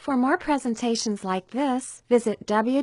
For more presentations like this, visit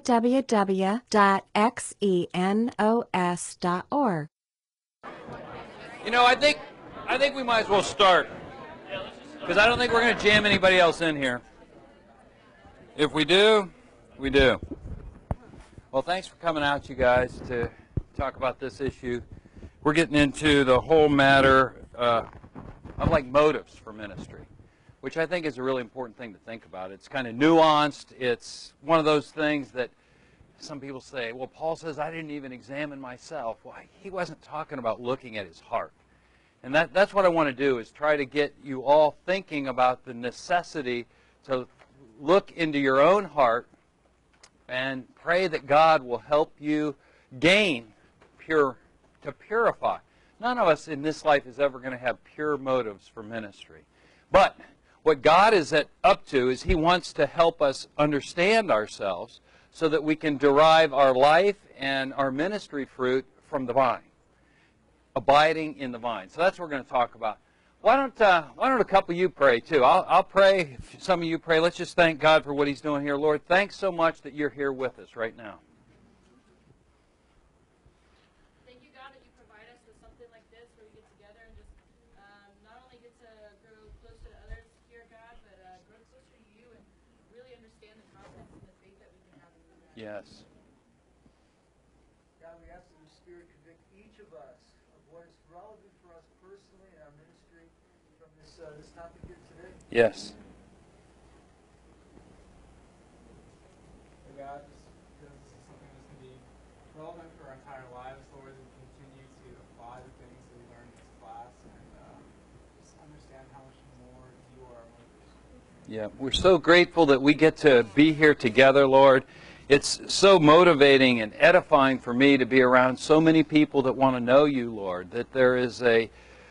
www.xenos.org. You know, I think we might as well start, because I don't think we're going to jam anybody else in here. If we do, we do. Well, thanks for coming out, you guys, to talk about this issue. We're getting into the whole matter of like motives for ministry, which I think is a really important thing to think about. It's kind of nuanced. It's one of those things that some people say, well, Paul says I didn't even examine myself. Well, he wasn't talking about looking at his heart. And that's what I want to do, is try to get you all thinking about the necessity to look into your own heart and pray that God will help you gain to purify. None of us in this life is ever going to have pure motives for ministry. But what God is up to is He wants to help us understand ourselves so that we can derive our life and our ministry fruit from the vine, abiding in the vine. So that's what we're going to talk about. Why don't a couple of you pray too? I'll pray. If some of you pray. Let's just thank God for what He's doing here. Lord, thanks so much that you're here with us right now. Thank you, God, that you provide us with something like this where we get together and just not only get to grow closer to others here, God, but grow closer to you and really understand the concepts and the faith that we can have in you. Yes. God, we ask that your Spirit convict each of us of what is relevant for us personally in our ministry from this topic here today. Yes. God, just because this is something that's going to be relevant for our entire lives, Lord, we continue to apply the things that we learned in this class and just understand how much more you are our motivation. Yeah, we're so grateful that we get to be here together, Lord. It's so motivating and edifying for me to be around so many people that want to know you, Lord, that there is a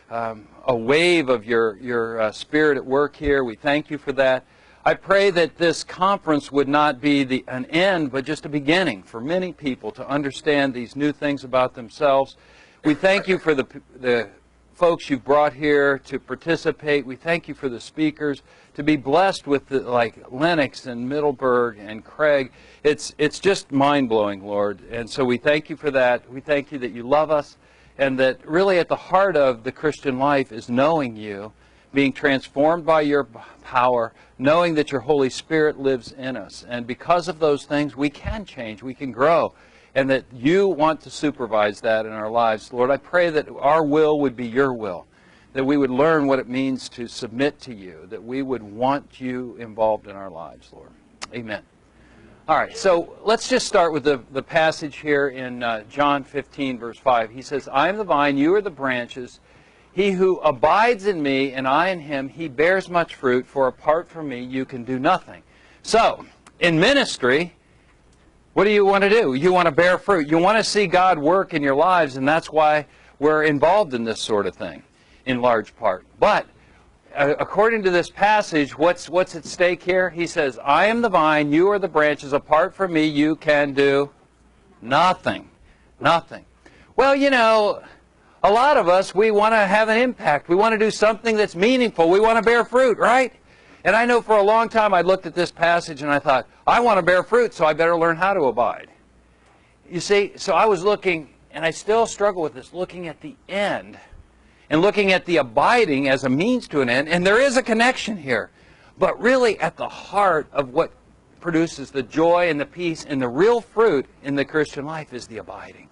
wave of your Spirit at work here. We thank you for that. I pray that this conference would not be an end, but just a beginning for many people to understand these new things about themselves. We thank you for the folks you've brought here to participate. We thank you for the speakers, to be blessed with like Lennox and Middleburg and Craig. It's just mind-blowing, Lord. And so we thank you for that. We thank you that you love us, and that really at the heart of the Christian life is knowing you, being transformed by your power, knowing that your Holy Spirit lives in us. And because of those things, we can change, we can grow, and that you want to supervise that in our lives. Lord, I pray that our will would be your will, that we would learn what it means to submit to you, that we would want you involved in our lives, Lord. Amen. All right, so let's just start with the passage here in John 15, verse 5. He says, I am the vine, you are the branches. He who abides in me and I in him, he bears much fruit, for apart from me you can do nothing. So, in ministry, what do you want to do? You want to bear fruit. You want to see God work in your lives, and that's why we're involved in this sort of thing, in large part. But according to this passage, what's at stake here? He says, I am the vine, you are the branches. Apart from me, you can do nothing. Nothing. Well, you know, a lot of us, we want to have an impact. We want to do something that's meaningful. We want to bear fruit, right? And I know for a long time I looked at this passage and I thought, I want to bear fruit, so I better learn how to abide. You see, so I was looking, and I still struggle with this, looking at the end and looking at the abiding as a means to an end. And there is a connection here. But really at the heart of what produces the joy and the peace and the real fruit in the Christian life is the abiding.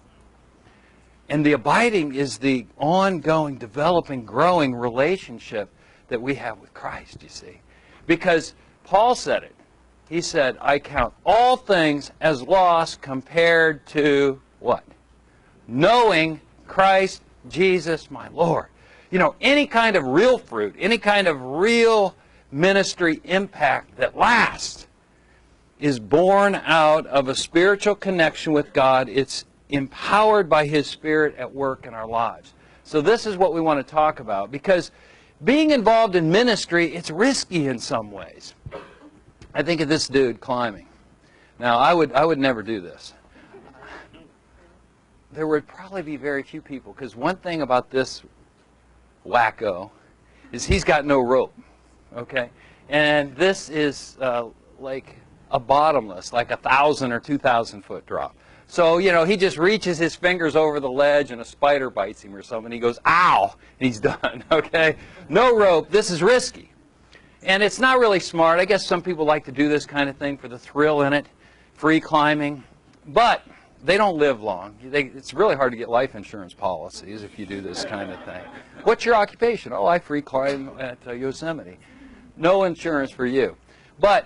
And the abiding is the ongoing, developing, growing relationship that we have with Christ, you see. Because Paul said it. He said, I count all things as loss compared to what? Knowing Christ Jesus my Lord. You know, any kind of real fruit, any kind of real ministry impact that lasts is born out of a spiritual connection with God. It's empowered by His Spirit at work in our lives. So this is what we want to talk about, because being involved in ministry, it's risky in some ways. I think of this dude climbing. Now, I would never do this. There would probably be very few people, because one thing about this wacko is he's got no rope, okay? And this is like a bottomless, like 1,000 or 2,000 foot drop. So, you know, he just reaches his fingers over the ledge and a spider bites him or something. He goes, ow, and he's done, okay? No rope. This is risky. And it's not really smart. I guess some people like to do this kind of thing for the thrill in it, free climbing. But they don't live long. It's really hard to get life insurance policies if you do this kind of thing. What's your occupation? Oh, I free climb at Yosemite. No insurance for you. But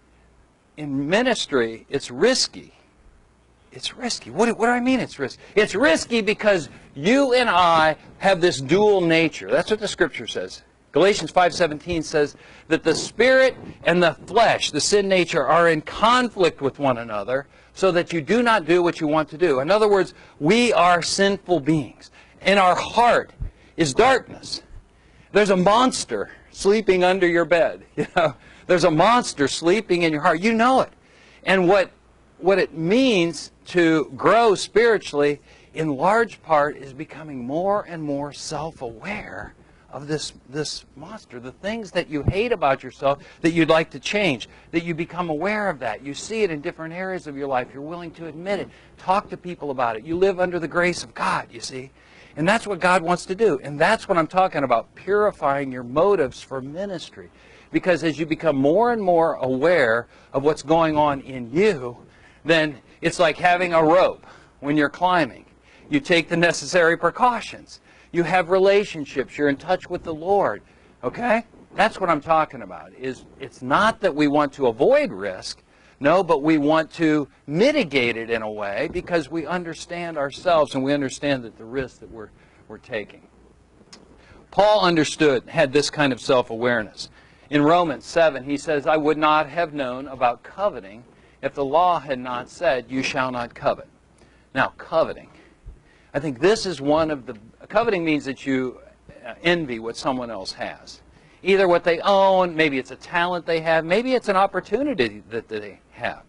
in ministry, it's risky. It's risky. What do I mean it's risky? It's risky because you and I have this dual nature. That's what the Scripture says. Galatians 5:17 says that the spirit and the flesh, the sin nature, are in conflict with one another so that you do not do what you want to do. In other words, we are sinful beings. In our heart is darkness. There's a monster sleeping under your bed. You know, there's a monster sleeping in your heart. You know it. And what it means to grow spiritually, in large part, is becoming more and more self-aware of this monster, the things that you hate about yourself that you'd like to change, that you become aware of that. You see it in different areas of your life. You're willing to admit it. Talk to people about it. You live under the grace of God, you see. And that's what God wants to do. And that's what I'm talking about, purifying your motives for ministry. Because as you become more and more aware of what's going on in you, then it's like having a rope when you're climbing. You take the necessary precautions. You have relationships. You're in touch with the Lord. Okay? That's what I'm talking about. It's not that we want to avoid risk. No, but we want to mitigate it in a way because we understand ourselves and we understand that the risk that we're taking. Paul had this kind of self-awareness. In Romans 7, he says, I would not have known about coveting if the law had not said, you shall not covet. Now, coveting. I think this is one of the... Coveting means that you envy what someone else has. Either what they own, maybe it's a talent they have, maybe it's an opportunity that they have.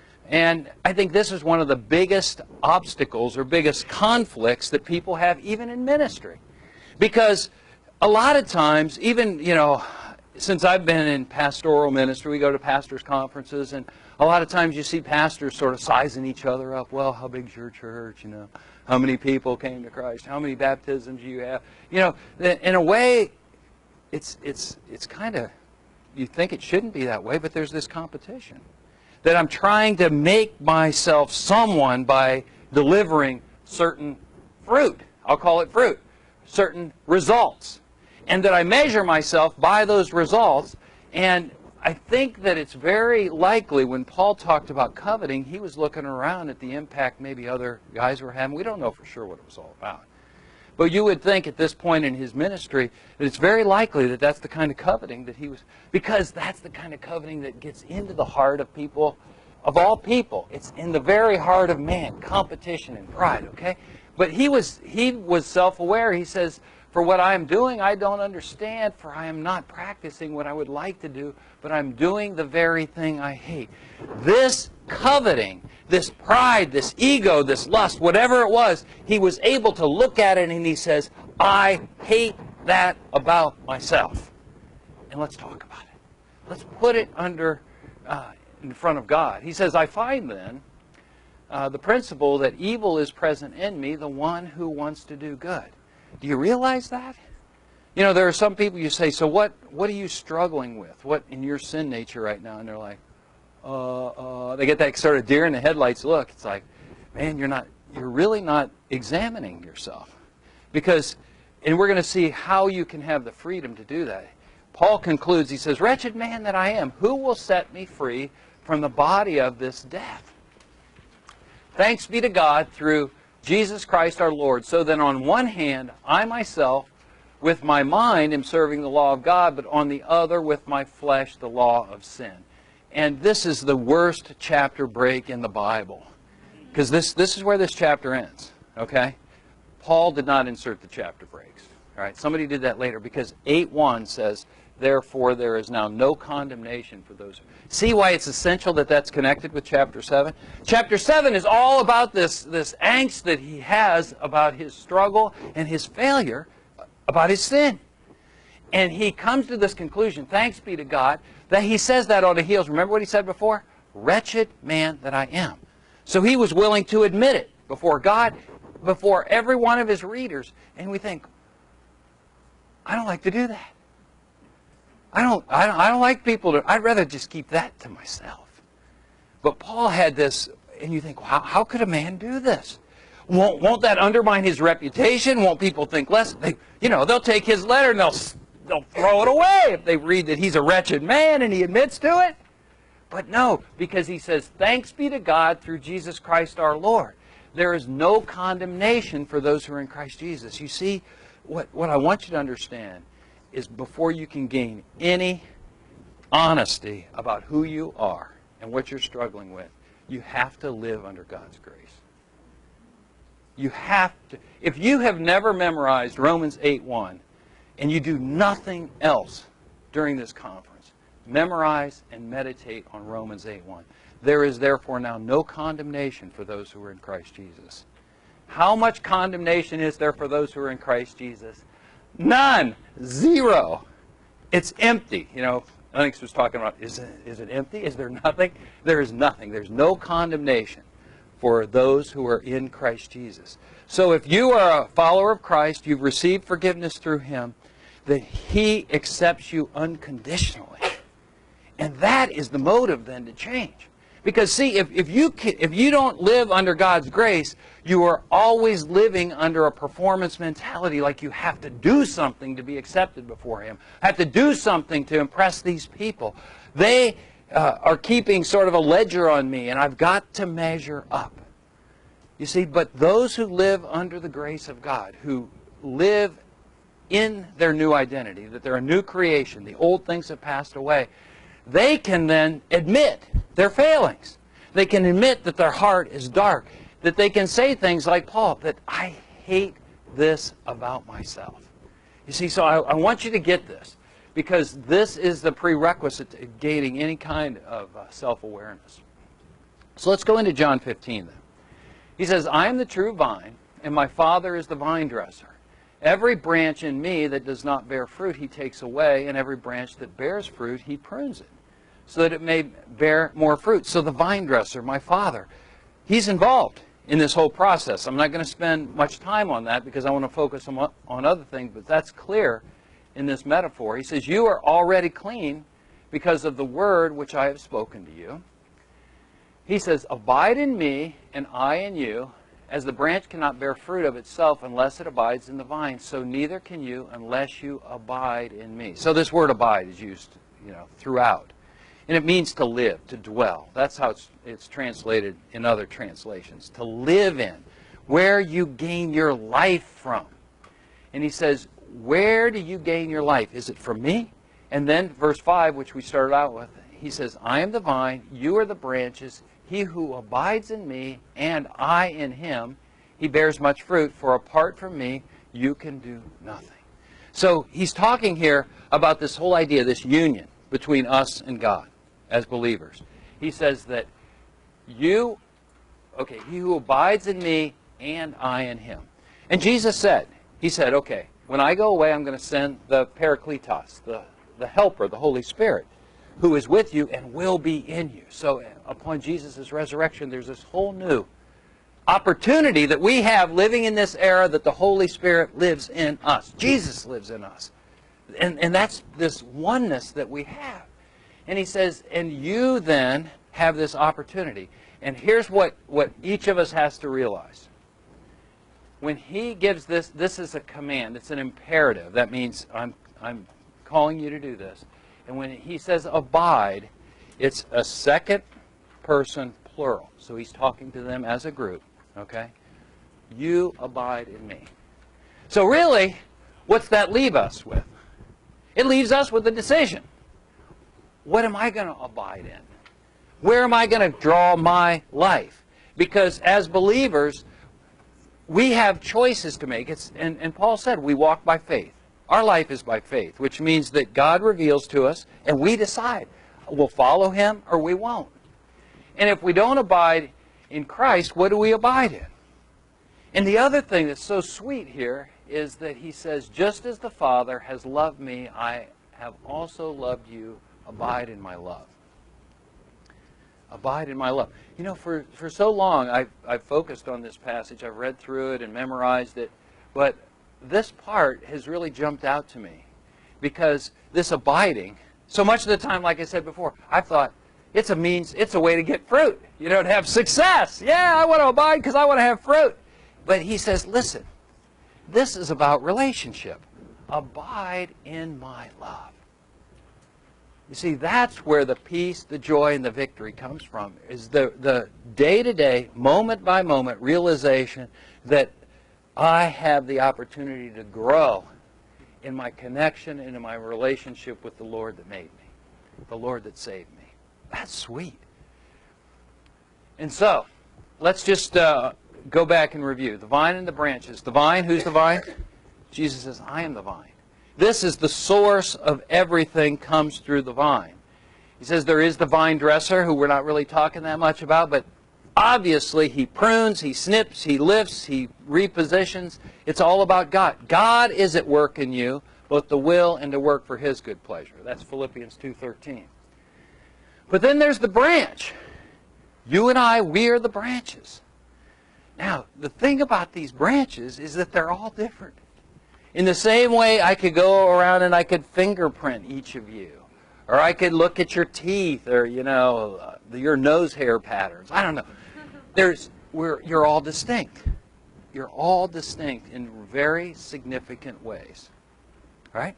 And I think this is one of the biggest obstacles or biggest conflicts that people have even in ministry. Because a lot of times, even, you know, since I've been in pastoral ministry, we go to pastors' conferences, and a lot of times you see pastors sort of sizing each other up. Well, how big's your church? You know, how many people came to Christ? How many baptisms do you have? You know, in a way, it's kind of, you think it shouldn't be that way, but there's this competition. That I'm trying to make myself someone by delivering certain fruit. I'll call it fruit. Certain results. And that I measure myself by those results. And I think that it's very likely when Paul talked about coveting, he was looking around at the impact maybe other guys were having. We don't know for sure what it was all about. But you would think at this point in his ministry that it's very likely that that's the kind of coveting that he was, because that's the kind of coveting that gets into the heart of people, of all people. It's in the very heart of man, competition and pride, okay? But he was self-aware. He says, for what I am doing, I don't understand, for I am not practicing what I would like to do, but I'm doing the very thing I hate. This coveting, this pride, this ego, this lust, whatever it was, he was able to look at it and he says, I hate that about myself. And let's talk about it. Let's put it under, in front of God. He says, I find then the principle that evil is present in me, the one who wants to do good. Do you realize that? You know, there are some people you say, so what are you struggling with? What in your sin nature right now? And they're like, they get that sort of deer in the headlights look. It's like, man, you're really not examining yourself. Because, and we're going to see how you can have the freedom to do that. Paul concludes, he says, wretched man that I am, who will set me free from the body of this death? Thanks be to God through Jesus Christ our Lord. So then on one hand, I myself with my mind am serving the law of God, but on the other with my flesh the law of sin. And this is the worst chapter break in the Bible. Because this is where this chapter ends. Okay? Paul did not insert the chapter breaks. All right? Somebody did that later because 8:1 says, therefore there is now no condemnation for those. See why it's essential that that's connected with chapter 7? Chapter 7 is all about this angst that he has about his struggle and his failure, about his sin. And he comes to this conclusion, thanks be to God, that he says that on the heels. Remember what he said before? Wretched man that I am. So he was willing to admit it before God, before every one of his readers. And we think, I don't like to do that. I don't like people to, I'd rather just keep that to myself. But Paul had this, and you think, well, how could a man do this? Won't that undermine his reputation? Won't people think less? They'll take his letter and they'll throw it away if they read that he's a wretched man and he admits to it. But no, because he says, thanks be to God through Jesus Christ our Lord. There is no condemnation for those who are in Christ Jesus. You see, what I want you to understand is before you can gain any honesty about who you are and what you're struggling with, you have to live under God's grace. You have to. If you have never memorized Romans 8:1 and you do nothing else during this conference, memorize and meditate on Romans 8:1. There is therefore now no condemnation for those who are in Christ Jesus. How much condemnation is there for those who are in Christ Jesus? None. Zero. It's empty. Lennox was talking about, is it empty? Is there nothing? There is nothing. There's no condemnation for those who are in Christ Jesus. So if you are a follower of Christ, you've received forgiveness through Him, that He accepts you unconditionally. And that is the motive then to change. Because see, if you don't live under God's grace, you are always living under a performance mentality, like you have to do something to be accepted before Him. Have to do something to impress these people. They are keeping sort of a ledger on me, and I've got to measure up. You see, but those who live under the grace of God, who live in their new identity, that they're a new creation, the old things have passed away, they can then admit their failings. They can admit that their heart is dark. That they can say things like Paul, that I hate this about myself. You see, so I want you to get this, because this is the prerequisite to gaining any kind of self-awareness. So let's go into John 15 then. He says, I am the true vine, and my Father is the vine dresser. Every branch in me that does not bear fruit, He takes away, and every branch that bears fruit, He prunes it, so that it may bear more fruit. So the vine dresser, my Father, He's involved in this whole process. I'm not going to spend much time on that because I want to focus on other things, but that's clear in this metaphor. He says, you are already clean because of the word which I have spoken to you. He says, abide in me and I in you, as the branch cannot bear fruit of itself unless it abides in the vine, so neither can you unless you abide in me. So this word abide is used, throughout. And it means to live, to dwell. That's how it's translated in other translations. To live in, where you gain your life from. And he says, where do you gain your life? Is it from me? And then verse 5, which we started out with, he says, I am the vine, you are the branches. He who abides in me and I in him, he bears much fruit, for apart from me, you can do nothing. So he's talking here about this whole idea, this union between us and God as believers. He says that he who abides in me and I in him. And Jesus said, okay, when I go away, I'm going to send the Parakletos, the helper, the Holy Spirit, who is with you and will be in you. So upon Jesus' resurrection, there's this whole new opportunity that we have living in this era, that the Holy Spirit lives in us. Jesus lives in us. And that's this oneness that we have. And he says, and you then have this opportunity. And here's what each of us has to realize. When he gives this is a command. It's an imperative. That means I'm calling you to do this. And when he says abide, it's a second person plural. So he's talking to them as a group. Okay? You abide in me. So really, what's that leave us with? It leaves us with a decision. What am I going to abide in? Where am I going to draw my life? Because as believers, we have choices to make. And Paul said we walk by faith. Our life is by faith, which means that God reveals to us and we decide we'll follow Him or we won't. And if we don't abide in Christ, what do we abide in? And the other thing that's so sweet here is that he says, just as the Father has loved me, I have also loved you. Abide in my love. Abide in my love. You know, for so long, I've focused on this passage. I've read through it and memorized it. But this part has really jumped out to me. Because this abiding, so much of the time, like I said before, I thought, it's a way to get fruit. You know, to have success. Yeah, I want to abide because I want to have fruit. But he says, listen, this is about relationship. Abide in my love. You see, that's where the peace, the joy, and the victory comes from, is the day-to-day, moment-by-moment realization that I have the opportunity to grow in my connection and in my relationship with the Lord that made me, the Lord that saved me. That's sweet. And so, let's just go back and review. The vine and the branches. The vine, who's the vine? Jesus says, I am the vine. This is the source of everything comes through the vine. He says there is the vine dresser, who we're not really talking that much about, but obviously he prunes, he snips, he lifts, he repositions. It's all about God. God is at work in you, both the will and to work for his good pleasure. That's Philippians 2:13. But then there's the branch. You and I, we are the branches. Now, the thing about these branches is that they're all different. In the same way, I could go around and I could fingerprint each of you. Or I could look at your teeth or, you know, your nose hair patterns. I don't know. You're all distinct. You're all distinct in very significant ways. Right?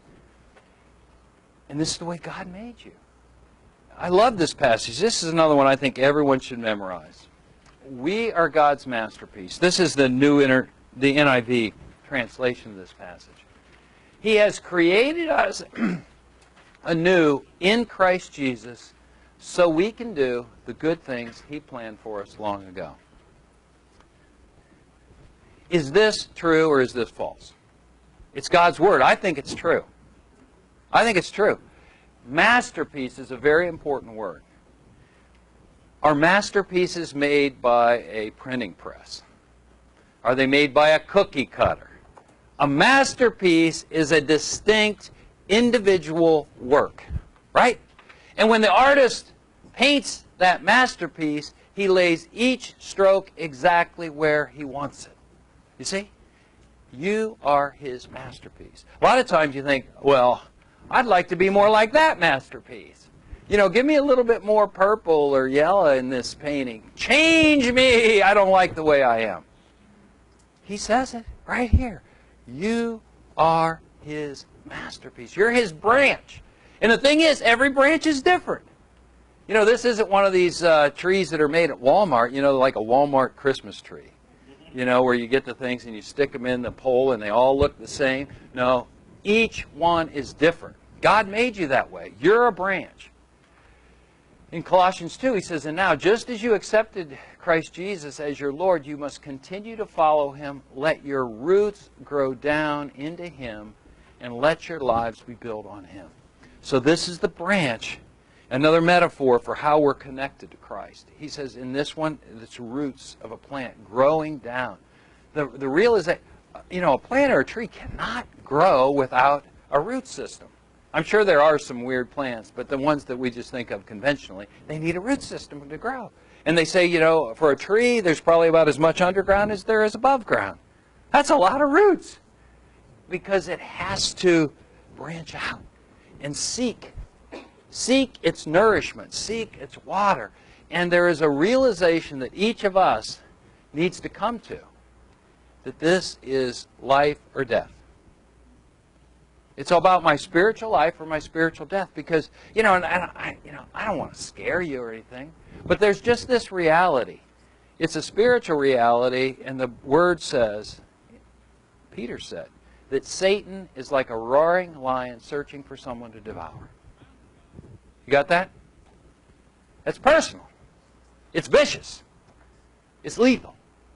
And this is the way God made you. I love this passage. This is another one I think everyone should memorize. We are God's masterpiece. This is the the NIV translation of this passage. He has created us anew in Christ Jesus so we can do the good things he planned for us long ago. Is this true or is this false? It's God's Word. I think it's true. I think it's true. Masterpiece is a very important word. Are masterpieces made by a printing press? Are they made by a cookie cutter? A masterpiece is a distinct individual work, right? And when the artist paints that masterpiece, he lays each stroke exactly where he wants it. You see? You are his masterpiece. A lot of times you think, well, I'd like to be more like that masterpiece. You know, give me a little bit more purple or yellow in this painting. Change me! I don't like the way I am. He says it right here. You are his masterpiece. You're his branch. And the thing is, every branch is different. You know, this isn't one of these trees that are made at Walmart, you know, like a Walmart Christmas tree. You know, where you get the things and you stick them in the pole and they all look the same. No, each one is different. God made you that way. You're a branch. In Colossians 2, he says, and now, just as you accepted Christ Jesus as your Lord, you must continue to follow him. Let your roots grow down into him, and let your lives be built on him. So this is the branch, another metaphor for how we're connected to Christ. He says in this one, it's roots of a plant growing down. The real is that, you know, a plant or a tree cannot grow without a root system. I'm sure there are some weird plants, but the ones that we just think of conventionally, they need a root system to grow. And they say, you know, for a tree, there's probably about as much underground as there is above ground. That's a lot of roots. Because it has to branch out and seek its nourishment, seek its water. And there is a realization that each of us needs to come to, that this is life or death. It's all about my spiritual life or my spiritual death. Because, you know, and I don't want to scare you or anything, but there's just this reality. It's a spiritual reality, and the Word says, Peter said, that Satan is like a roaring lion searching for someone to devour. You got that? That's personal. It's vicious. It's lethal.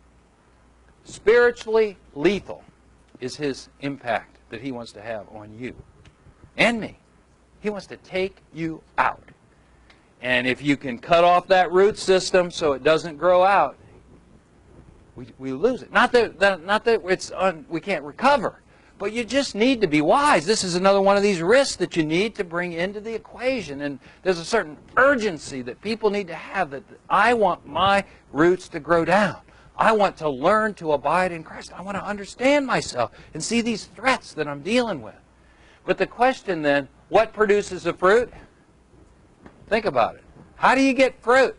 Spiritually lethal is his impact that he wants to have on you and me. He wants to take you out. And if you can cut off that root system so it doesn't grow out, we lose it. Not that we can't recover, but you just need to be wise. This is another one of these risks that you need to bring into the equation. And there's a certain urgency that people need to have, that I want my roots to grow down. I want to learn to abide in Christ. I want to understand myself and see these threats that I'm dealing with. But the question then, what produces the fruit? Think about it. How do you get fruit?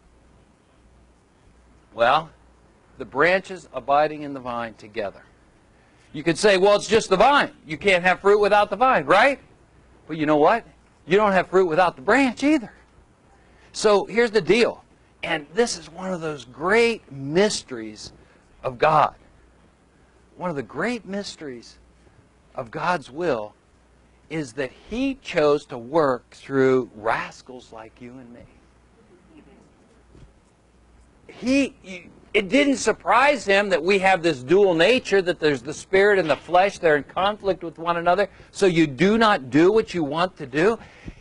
Well, the branches abiding in the vine together. You could say, well, it's just the vine. You can't have fruit without the vine, right? But you know what? You don't have fruit without the branch either. So here's the deal. And this is one of those great mysteries of God. One of the great mysteries of God's will is that He chose to work through rascals like you and me. It didn't surprise Him that we have this dual nature, that there's the spirit and the flesh, they're in conflict with one another, so you do not do what you want to do.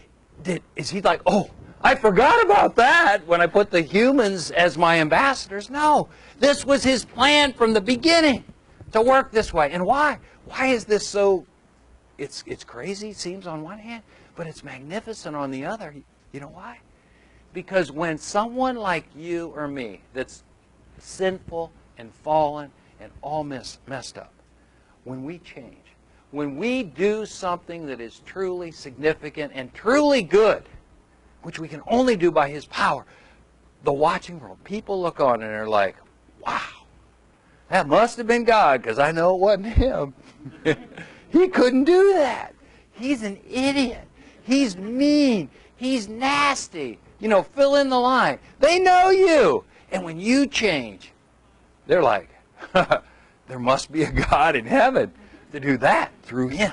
Is He like, oh, I forgot about that when I put the humans as my ambassadors? No, this was His plan from the beginning, to work this way. And why? Why is this so... It's crazy, it seems, on one hand, but it's magnificent on the other. You know why? Because when someone like you or me, that's sinful and fallen and all messed up, when we change, when we do something that is truly significant and truly good, which we can only do by His power, the watching world, people look on and they're like, wow, that must have been God, because I know it wasn't Him. He couldn't do that. He's an idiot. He's mean. He's nasty. You know, fill in the line. They know you. And when you change, they're like, there must be a God in heaven to do that through Him.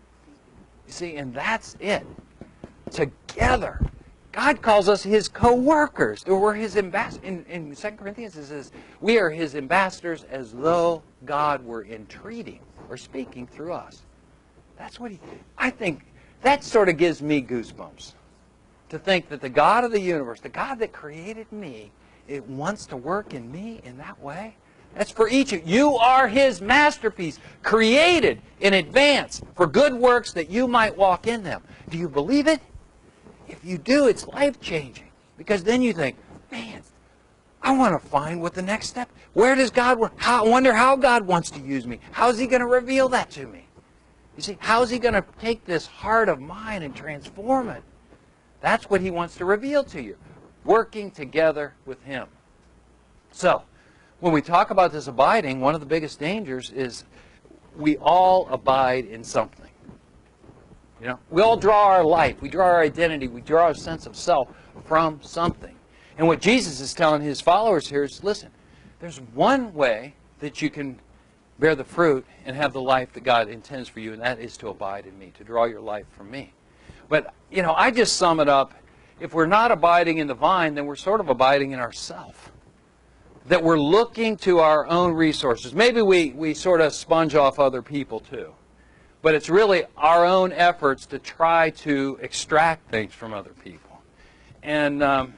You see, and that's it. Together. God calls us His co-workers. We're His ambassadors. In 2 Corinthians it says, we are His ambassadors as though God were entreating or speaking through us. That's what I think, that sort of gives me goosebumps. To think that the God of the universe, the God that created me, it wants to work in me in that way. That's for each of you. You are His masterpiece, created in advance for good works that you might walk in them. Do you believe it? If you do, it's life-changing. Because then you think, man, I want to find what the next step. Where does God work? I wonder how God wants to use me. How is He going to reveal that to me? You see, how is He going to take this heart of mine and transform it? That's what He wants to reveal to you. Working together with Him. So, when we talk about this abiding, one of the biggest dangers is we all abide in something. You know, we all draw our life, we draw our identity, we draw our sense of self from something. And what Jesus is telling His followers here is, listen, there's one way that you can bear the fruit and have the life that God intends for you, and that is to abide in me, to draw your life from me. But, you know, I just sum it up. If we're not abiding in the vine, then we're sort of abiding in ourselves. That we're looking to our own resources. Maybe we sort of sponge off other people too. But it's really our own efforts to try to extract things from other people. And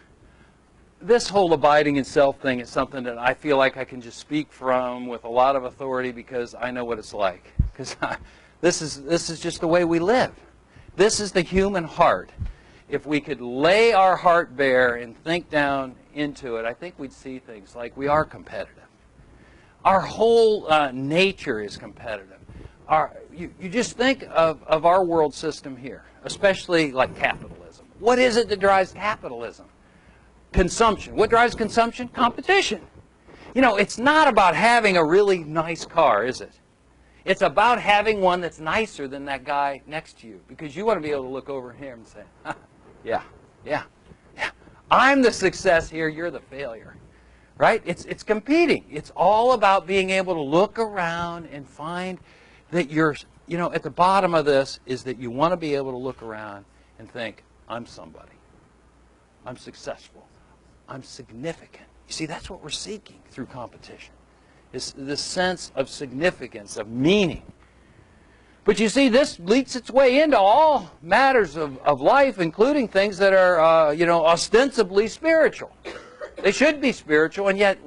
this whole abiding in self thing is something that I feel like I can just speak from with a lot of authority because I know what it's like. Because this is just the way we live. This is the human heart. If we could lay our heart bare and think down into it, I think we'd see things like we are competitive. Our whole nature is competitive. You just think of our world system here, especially like capitalism. What is it that drives capitalism? Consumption. What drives consumption? Competition. You know, it's not about having a really nice car, is it? It's about having one that's nicer than that guy next to you, because you want to be able to look over him and say, yeah, I'm the success here, you're the failure. Right? It's competing. It's all about being able to look around and find that you're, you know, at the bottom of this is that you want to be able to look around and think, I'm somebody. I'm successful. I'm significant. You see, that's what we're seeking through competition. It's this sense of significance, of meaning. But you see, this leaks its way into all matters of life, including things that are, ostensibly spiritual. They should be spiritual, and yet we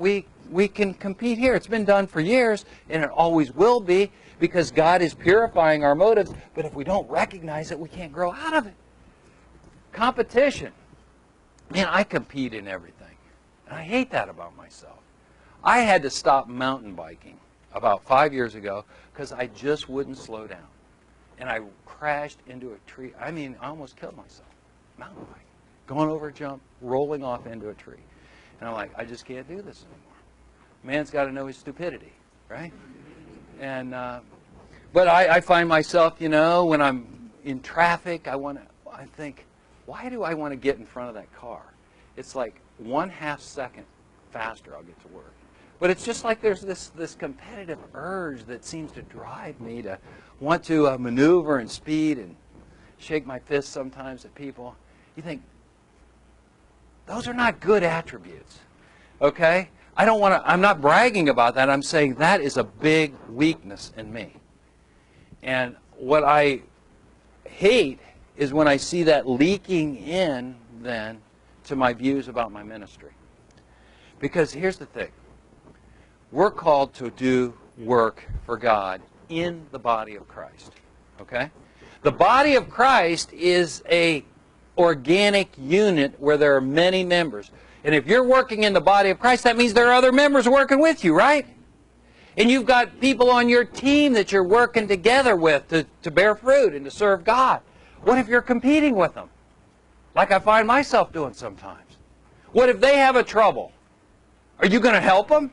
we can compete here. It's been done for years, and it always will be, because God is purifying our motives. But if we don't recognize it, we can't grow out of it. Competition. Man, I compete in everything. And I hate that about myself. I had to stop mountain biking about 5 years ago because I just wouldn't slow down. And I crashed into a tree. I mean, I almost killed myself. Mountain biking. Going over a jump, rolling off into a tree. And I'm like, I just can't do this anymore. Man's got to know his stupidity, right? And but I find myself, you know, when I'm in traffic, I think, why do I want to get in front of that car? It's like 1/2 second faster I'll get to work. But it's just like there's this competitive urge that seems to drive me to want to maneuver and speed and shake my fist sometimes at people. You think, those are not good attributes, okay? I'm not bragging about that. I'm saying that is a big weakness in me. And what I hate is when I see that leaking in then to my views about my ministry. Because here's the thing. We're called to do work for God in the body of Christ, okay? The body of Christ is a organic unit where there are many members. And if you're working in the body of Christ, that means there are other members working with you, right? And you've got people on your team that you're working together with to bear fruit and to serve God. What if you're competing with them? Like I find myself doing sometimes. What if they have a trouble? Are you going to help them?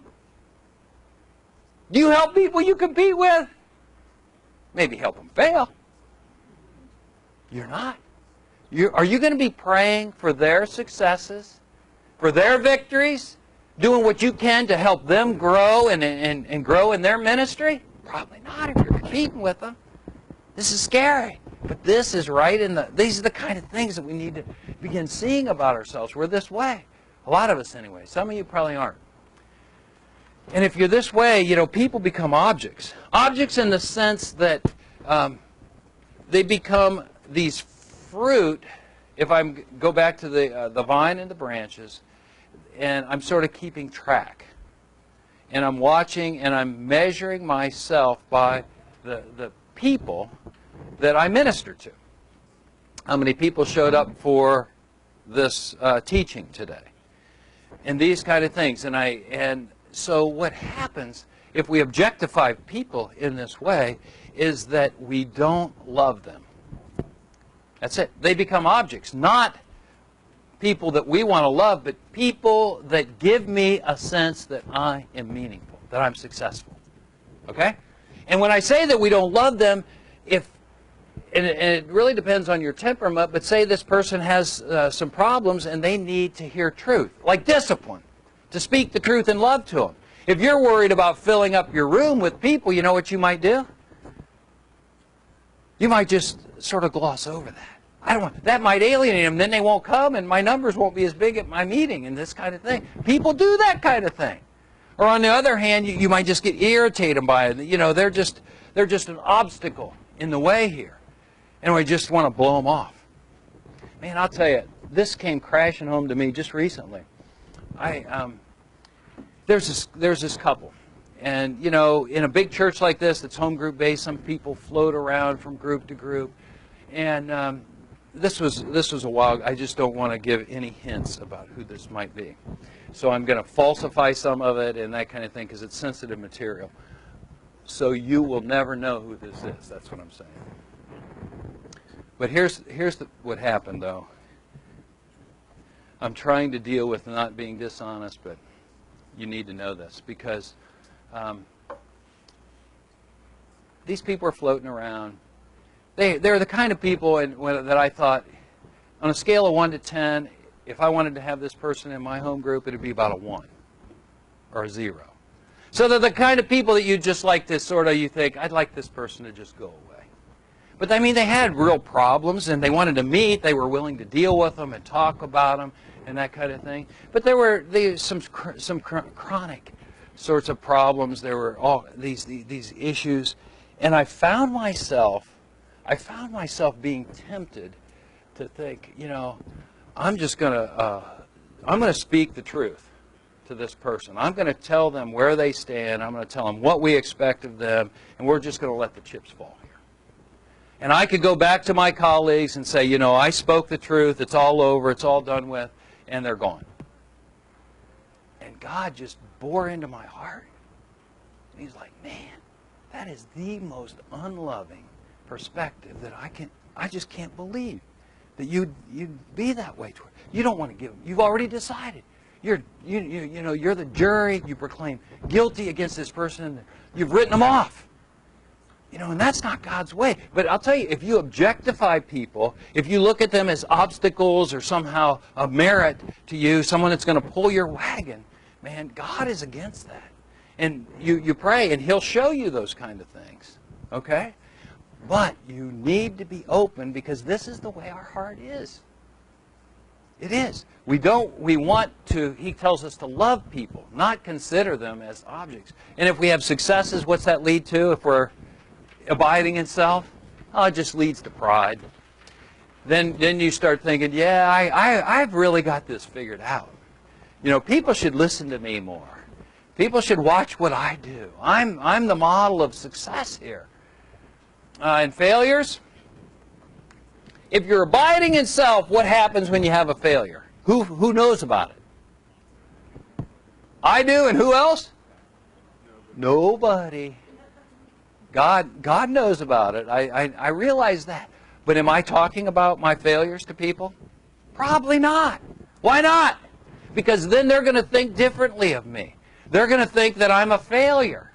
Do you help people you compete with? Maybe help them fail. You're not. Are you going to be praying for their successes, for their victories, doing what you can to help them grow and grow in their ministry? Probably not if you're competing with them. This is scary. But this is right these are the kind of things that we need to begin seeing about ourselves. We're this way. A lot of us anyway. Some of you probably aren't. And if you're this way, you know, people become objects. Objects in the sense that they become these fruit. If I go back to the vine and the branches, and I'm sort of keeping track. And I'm watching and I'm measuring myself by the people that I minister to. How many people showed up for this teaching today? And these kind of things. And so what happens if we objectify people in this way is that we don't love them. That's it. They become objects, not people that we want to love, but people that give me a sense that I am meaningful, that I'm successful. Okay? And when I say that we don't love them, and it really depends on your temperament, but say this person has some problems and they need to hear truth, like discipline, to speak the truth in love to them. If you're worried about filling up your room with people, you know what you might do? You might just sort of gloss over that. That might alienate them, then they won't come and my numbers won't be as big at my meeting and this kind of thing. People do that kind of thing. Or on the other hand, you might just get irritated by it. You know, they're just an obstacle in the way here. And we just want to blow them off. Man, I'll tell you, this came crashing home to me just recently. There's this couple. And, you know, in a big church like this that's home group based, some people float around from group to group. And this was a while. I just don't want to give any hints about who this might be. So I'm going to falsify some of it and that kind of thing because it's sensitive material. So you will never know who this is. That's what I'm saying. But here's what happened, though. I'm trying to deal with not being dishonest, but you need to know this because these people are floating around. They're the kind of people that I thought, on a scale of 1 to 10, if I wanted to have this person in my home group, it would be about a 1 or a 0. So they're the kind of people that you just like to sort of, you think, I'd like this person to just go away. But I mean, they had real problems, and they wanted to meet. They were willing to deal with them and talk about them and that kind of thing. But there were some chronic sorts of problems. There were all these issues, and I found myself being tempted to think, you know, I'm going to speak the truth. to this person. I'm going to tell them where they stand. I'm going to tell them what we expect of them, and we're just going to let the chips fall here. And I could go back to my colleagues and say, you know, I spoke the truth. It's all over. It's all done with. And they're gone. And God just bore into my heart. And He's like, man, that is the most unloving perspective that I just can't believe that you'd be that way toward. You don't want to give them. You've already decided. You know, you're the jury. You proclaim guilty against this person. You've written them off. You know, and that's not God's way. But I'll tell you, if you objectify people, if you look at them as obstacles or somehow a merit to you, someone that's going to pull your wagon, man, God is against that. And you pray, and He'll show you those kind of things. Okay? But you need to be open, because this is the way our heart is. It is. We want to, He tells us to love people, not consider them as objects. And if we have successes, what's that lead to? If we're abiding in self, it just leads to pride. Then you start thinking, yeah, I've really got this figured out. You know, people should listen to me more. People should watch what I do. I'm the model of success here. And failures? If you're abiding in self, what happens when you have a failure? Who knows about it? I do, and who else? Nobody. God knows about it. I realize that. But am I talking about my failures to people? Probably not. Why not? Because then they're going to think differently of me. They're going to think that I'm a failure.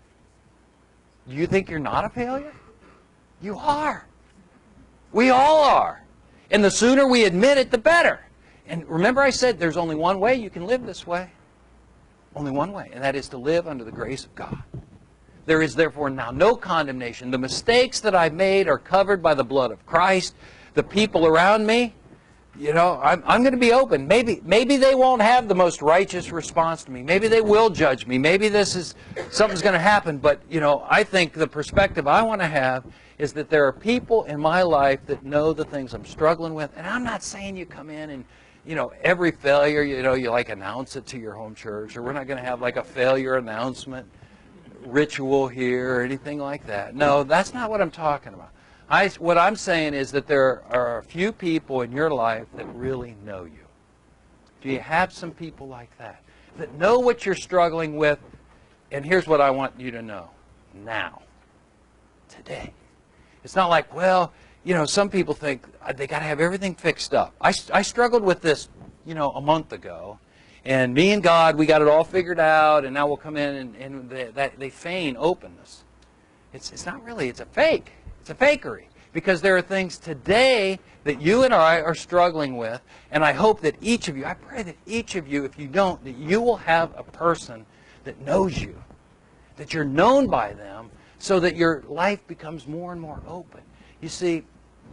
Do you think you're not a failure? You are. We all are. And the sooner we admit it, the better. And remember I said there's only one way you can live this way. Only one way, and that is to live under the grace of God. There is therefore now no condemnation. The mistakes that I've made are covered by the blood of Christ. The people around me, you know, I'm going to be open. Maybe they won't have the most righteous response to me. Maybe they will judge me. Maybe something's going to happen. But, you know, I think the perspective I want to have is that there are people in my life that know the things I'm struggling with. And I'm not saying you come in and, you know, every failure, you know, you like announce it to your home church. Or we're not going to have like a failure announcement ritual here or anything like that. No, that's not what I'm talking about. What I'm saying is that there are a few people in your life that really know you. Do you have some people like that? That know what you're struggling with? And here's what I want you to know. Now. Today. It's not like, well, you know, some people think they got to have everything fixed up. I struggled with this, you know, a month ago. And me and God, we got it all figured out, and now we'll come in and they feign openness. It's not really, it's a fake. It's a fakery. Because there are things today that you and I are struggling with, and I hope that each of you, I pray that each of you, if you don't, that you will have a person that knows you, that you're known by them, so that your life becomes more and more open. You see,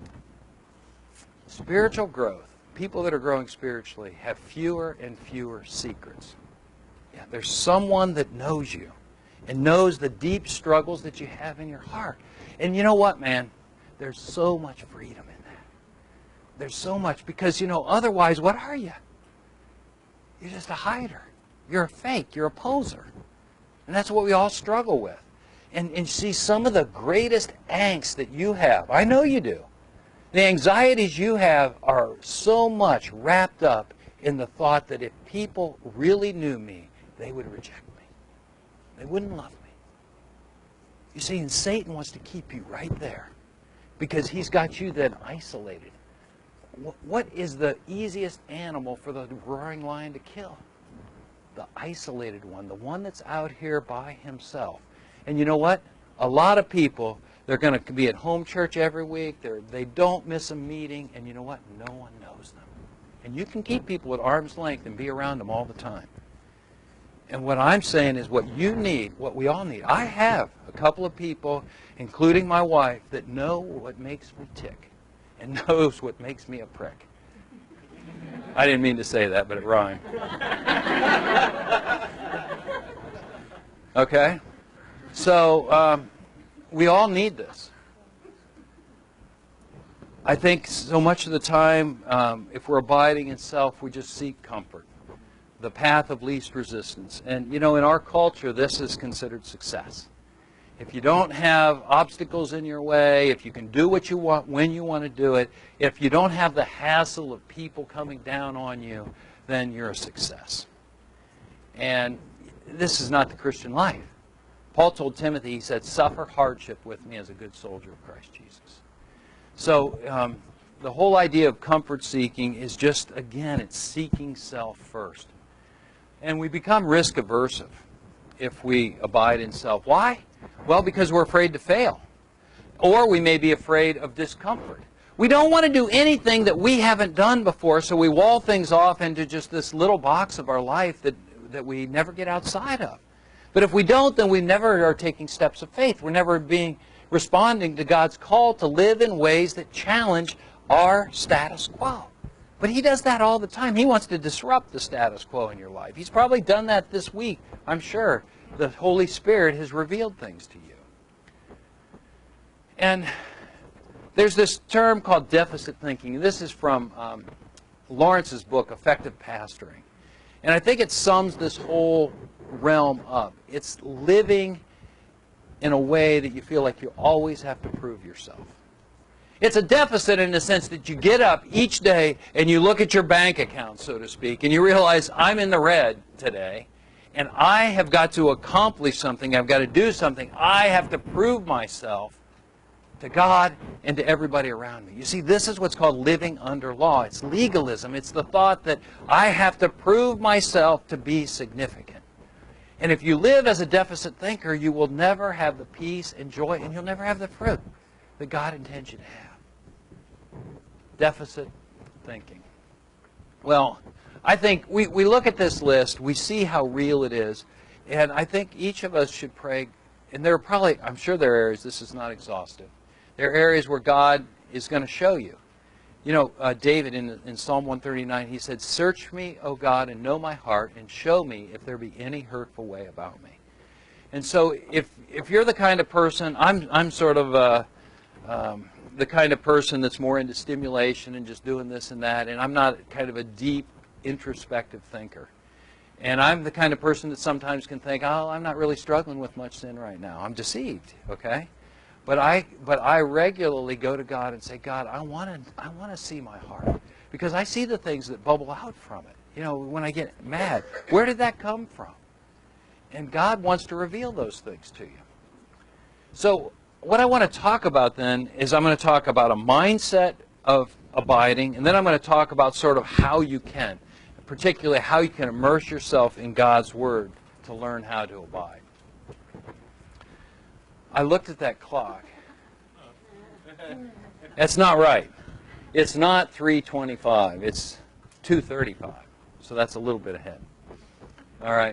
spiritual growth, people that are growing spiritually have fewer and fewer secrets. Yeah, there's someone that knows you and knows the deep struggles that you have in your heart. And you know what, man? There's so much freedom in that. There's so much, because, you know, otherwise, what are you? You're just a hider. You're a fake. You're a poser. And that's what we all struggle with. And see, some of the greatest angst that you have, I know you do, the anxieties you have are so much wrapped up in the thought that if people really knew me, they would reject me. They wouldn't love me. You see, and Satan wants to keep you right there because he's got you then isolated. What is the easiest animal for the roaring lion to kill? The isolated one, the one that's out here by himself. And you know what? A lot of people, they're going to be at home church every week. They don't miss a meeting. And you know what? No one knows them. And you can keep people at arm's length and be around them all the time. And what I'm saying is what you need, what we all need. I have a couple of people, including my wife, that know what makes me tick and knows what makes me a prick. I didn't mean to say that, but it rhymed. Okay? So we all need this. I think so much of the time, if we're abiding in self, we just seek comfort. the path of least resistance. And, you know, in our culture, this is considered success. If you don't have obstacles in your way, if you can do what you want when you want to do it, if you don't have the hassle of people coming down on you, then you're a success. And this is not the Christian life. Paul told Timothy, he said, suffer hardship with me as a good soldier of Christ Jesus. So the whole idea of comfort seeking is just, again, it's seeking self first. And we become risk aversive if we abide in self. Why? Well, because we're afraid to fail. Or we may be afraid of discomfort. We don't want to do anything that we haven't done before, so we wall things off into just this little box of our life that we never get outside of. But if we don't, then we never are taking steps of faith. We're never responding to God's call to live in ways that challenge our status quo. But He does that all the time. He wants to disrupt the status quo in your life. He's probably done that this week, I'm sure. The Holy Spirit has revealed things to you. And there's this term called deficit thinking. This is from Lawrence's book, Effective Pastoring. And I think it sums this whole realm up. It's living in a way that you feel like you always have to prove yourself. It's a deficit in the sense that you get up each day and you look at your bank account, so to speak, and you realize, I'm in the red today, and I have got to accomplish something. I've got to do something. I have to prove myself to God and to everybody around me. You see, this is what's called living under law. It's legalism. It's the thought that I have to prove myself to be significant. And if you live as a deficit thinker, you will never have the peace and joy, and you'll never have the fruit that God intends you to have. Deficit thinking. Well, I think we look at this list, we see how real it is, and I think each of us should pray, and there are probably, I'm sure there are areas, this is not exhaustive, there are areas where God is going to show you. You know, David in Psalm 139, he said, search me, O God, and know my heart, and show me if there be any hurtful way about me. And so if you're the kind of person, I'm sort of the kind of person that's more into stimulation and just doing this and that, and I'm not kind of a deep introspective thinker. And I'm the kind of person that sometimes can think, oh, I'm not really struggling with much sin right now. I'm deceived, okay? But I regularly go to God and say, God, I want to see my heart, because I see the things that bubble out from it. You know, when I get mad, where did that come from? And God wants to reveal those things to you. So what I want to talk about then is I'm going to talk about a mindset of abiding, and then I'm going to talk about sort of how you can, particularly how you can immerse yourself in God's Word to learn how to abide. I looked at that clock. That's not right. It's not 3:25. It's 2:35. So that's a little bit ahead. All right.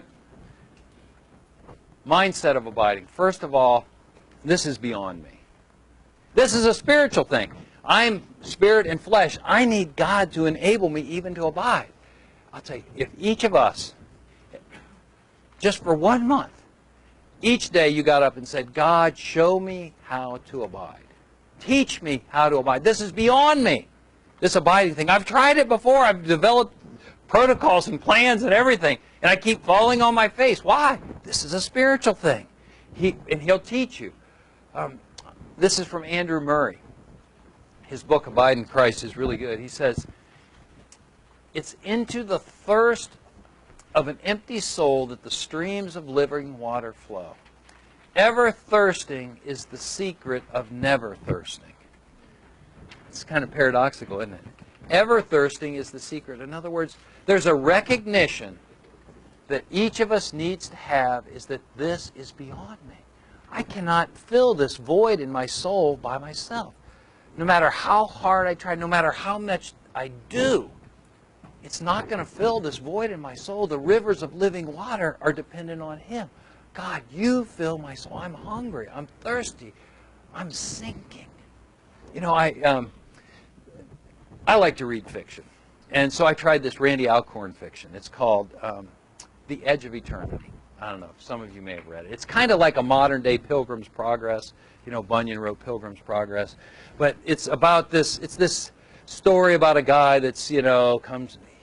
Mindset of abiding. First of all, this is beyond me. This is a spiritual thing. I'm spirit and flesh. I need God to enable me even to abide. I'll tell you, if each of us, just for 1 month, each day you got up and said, God, show me how to abide. Teach me how to abide. This is beyond me, this abiding thing. I've tried it before. I've developed protocols and plans and everything, and I keep falling on my face. Why? This is a spiritual thing. He'll teach you. This is from Andrew Murray. His book, Abide in Christ, is really good. He says, it's into the thirst of an empty soul that the streams of living water flow. Ever thirsting is the secret of never thirsting. It's kind of paradoxical, isn't it? Ever thirsting is the secret. In other words, there's a recognition that each of us needs to have, is that this is beyond me. I cannot fill this void in my soul by myself. No matter how hard I try, no matter how much I do, it's not going to fill this void in my soul. The rivers of living water are dependent on Him. God, you fill my soul. I'm hungry. I'm thirsty. I'm sinking. You know, I like to read fiction. And so I tried this Randy Alcorn fiction. It's called The Edge of Eternity. I don't know, some of you may have read it. It's kind of like a modern-day Pilgrim's Progress. You know, Bunyan wrote Pilgrim's Progress. But it's about this, it's this story about a guy that's, you know,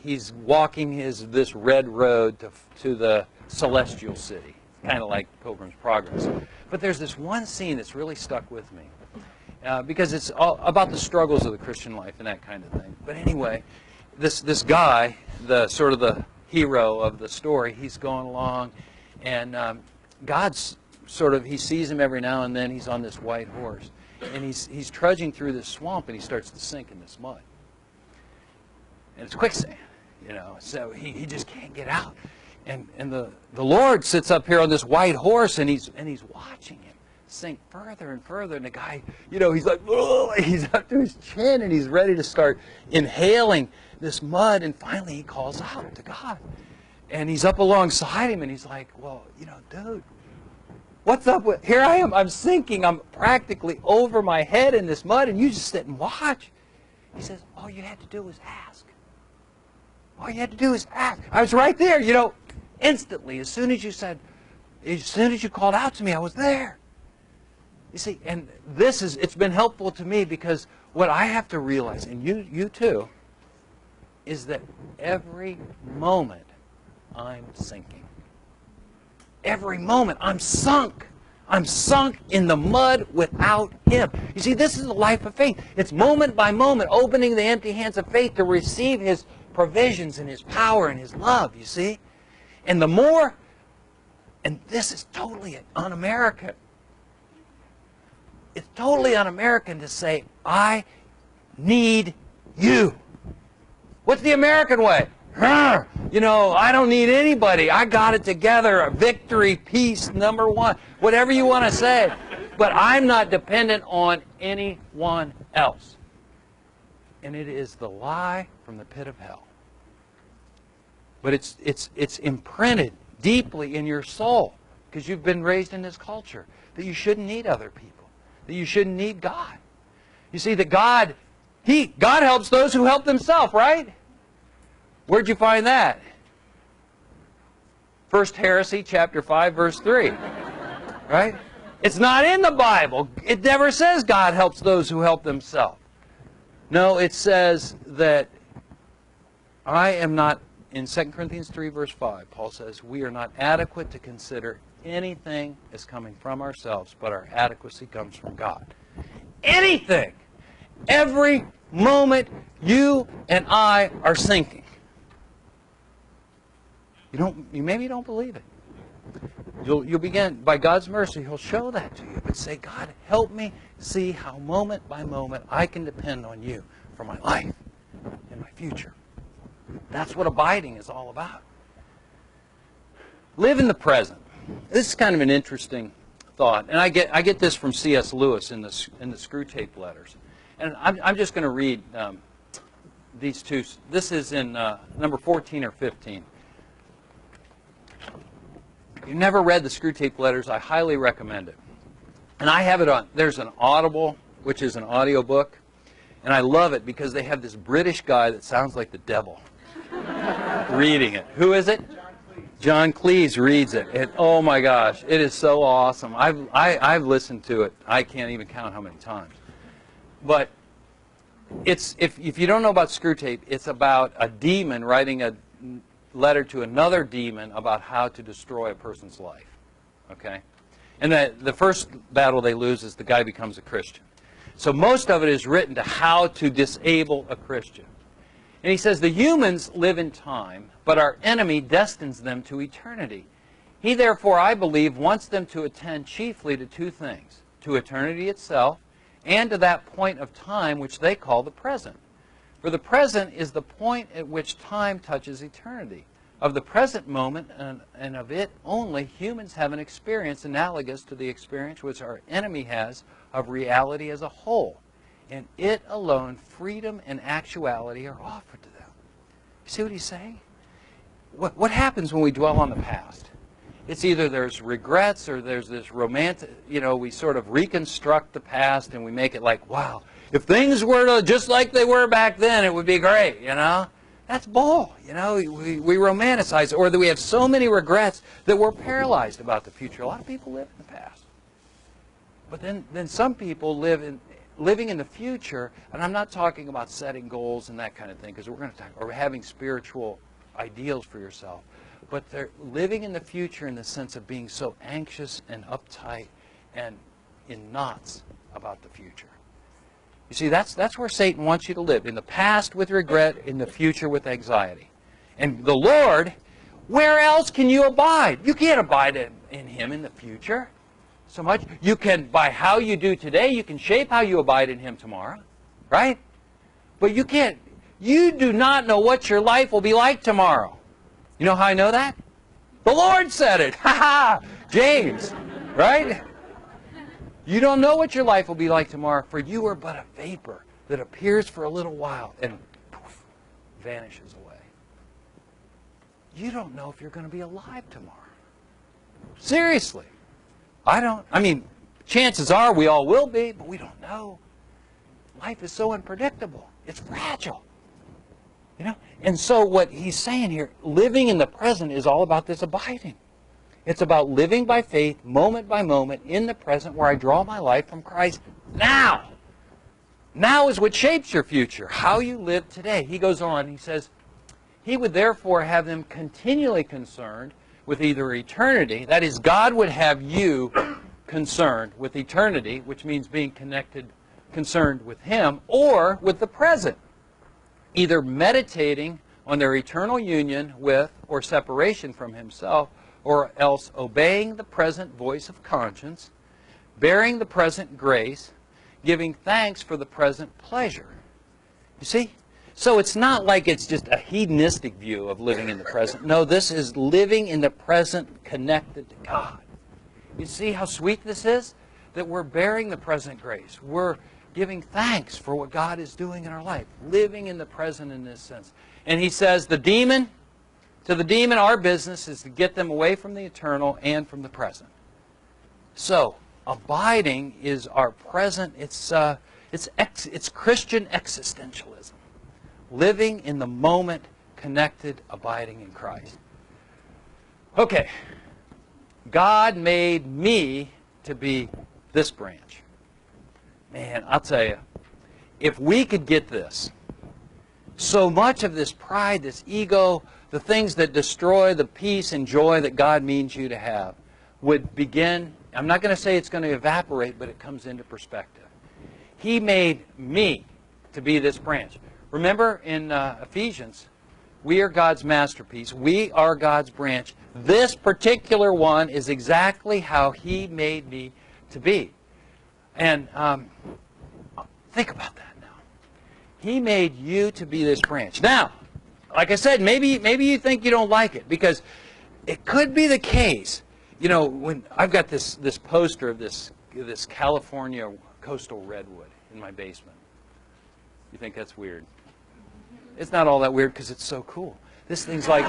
he's walking this red road to the celestial city, kind of like Pilgrim's Progress. But there's this one scene that's really stuck with me because it's all about the struggles of the Christian life and that kind of thing. But anyway, this guy, the sort of the hero of the story, he's going along, and God's sort of, he sees him every now and then. He's on this white horse, and he's trudging through this swamp, and he starts to sink in this mud. And it's quicksand, you know, so he just can't get out. And the Lord sits up here on this white horse, and he's watching him sink further and further. And the guy, you know, he's like, oh, he's up to his chin, and he's ready to start inhaling this mud. And finally he calls out to God. And he's up alongside him, and he's like, well, you know, dude, what's up with, here I am, I'm sinking, I'm practically over my head in this mud, and you just sit and watch. He says, all you had to do was ask. All you had to do is ask. I was right there, you know, instantly. As soon as you called out to me, I was there. You see, and it's been helpful to me because what I have to realize, and you too, is that every moment I'm sinking. Every moment I'm sunk. I'm sunk in the mud without Him. You see, this is the life of faith. It's moment by moment opening the empty hands of faith to receive His provisions and His power and His love, you see? And the more, and this is totally un-American. It's totally un-American to say, I need you. What's the American way? You know, I don't need anybody. I got it together. Victory, peace, number one. Whatever you want to say. But I'm not dependent on anyone else. And it is the lie from the pit of hell. But it's imprinted deeply in your soul because you've been raised in this culture that you shouldn't need other people, that you shouldn't need God. You see that God helps those who help themselves, right? Where'd you find that? First Heresy, chapter 5, verse 3. Right? It's not in the Bible. It never says God helps those who help themselves. No, it says that I am not, in 2 Corinthians 3, verse 5, Paul says, we are not adequate to consider anything as coming from ourselves, but our adequacy comes from God. Anything! Every moment you and I are sinking. You maybe don't believe it. You'll begin, by God's mercy, He'll show that to you. But say, God, help me see how moment by moment I can depend on you for my life and my future. That's what abiding is all about. Live in the present. This is kind of an interesting thought. And I get this from C.S. Lewis in the Screwtape Letters. And I'm just going to read these two. This is in number 14 or 15. If you've never read the Screwtape Letters, I highly recommend it. And I have it on, there's an Audible, which is an audio book, and I love it because they have this British guy that sounds like the devil reading it. Who is it? John Cleese reads it. Oh my gosh, it is so awesome. I've listened to it. I can't even count how many times. But it's if you don't know about Screwtape, it's about a demon writing a letter to another demon about how to destroy a person's life. Okay? And the first battle they lose is the guy becomes a Christian. So most of it is written to how to disable a Christian. And he says, the humans live in time, but our enemy destines them to eternity. He therefore, I believe, wants them to attend chiefly to two things, to eternity itself and to that point of time which they call the present. For the present is the point at which time touches eternity. Of the present moment and of it only, humans have an experience analogous to the experience which our enemy has of reality as a whole. And it alone, freedom and actuality are offered to them. You see what he's saying? What happens when we dwell on the past? It's either there's regrets or there's this romantic, we sort of reconstruct the past and we make it like, wow, if things were just like they were back then, it would be great, That's bull, we romanticize it. Or that we have so many regrets that we're paralyzed about the future. A lot of people live in the past. But then some people live living in the future, and I'm not talking about setting goals and that kind of thing, because we're going to talk, or having spiritual ideals for yourself, but they're living in the future in the sense of being so anxious and uptight and in knots about the future. You see, that's where Satan wants you to live, in the past with regret, in the future with anxiety. And the Lord, where else can you abide? You can't abide in Him in the future so much. You can, by how you do today, you can shape how you abide in Him tomorrow, right? But you can't, you do not know what your life will be like tomorrow. You know how I know that? The Lord said it. Ha ha! James, right? You don't know what your life will be like tomorrow, for you are but a vapor that appears for a little while and poof, vanishes away. You don't know if you're going to be alive tomorrow. Seriously. I don't. I mean, chances are we all will be, but we don't know. Life is so unpredictable. It's fragile. You know? And so what he's saying here, living in the present is all about this abiding. It's about living by faith, moment by moment, in the present, where I draw my life from Christ now. Now is what shapes your future, how you live today. He goes on, he says, he would therefore have them continually concerned with either eternity, that is, God would have you concerned with eternity, which means being connected, concerned with Him, or with the present, either meditating on their eternal union with or separation from Himself, or else obeying the present voice of conscience, bearing the present grace, giving thanks for the present pleasure. You see? So it's not like it's just a hedonistic view of living in the present. No, this is living in the present connected to God. You see how sweet this is? That we're bearing the present grace. We're giving thanks for what God is doing in our life. Living in the present in this sense. And he says to the demon, our business is to get them away from the eternal and from the present. So, abiding is our present. It's Christian existentialism. Living in the moment, connected, abiding in Christ. Okay. God made me to be this branch. Man, I'll tell you, if we could get this, so much of this pride, this ego, the things that destroy the peace and joy that God means you to have would begin, I'm not going to say it's going to evaporate, but it comes into perspective. He made me to be this branch. Remember in Ephesians, we are God's masterpiece. We are God's branch. This particular one is exactly how He made me to be. And think about that now. He made you to be this branch. Now, like I said, maybe you think you don't like it, because it could be the case. You know, when I've got this poster of this California coastal redwood in my basement. You think that's weird? It's not all that weird because it's so cool. This thing's like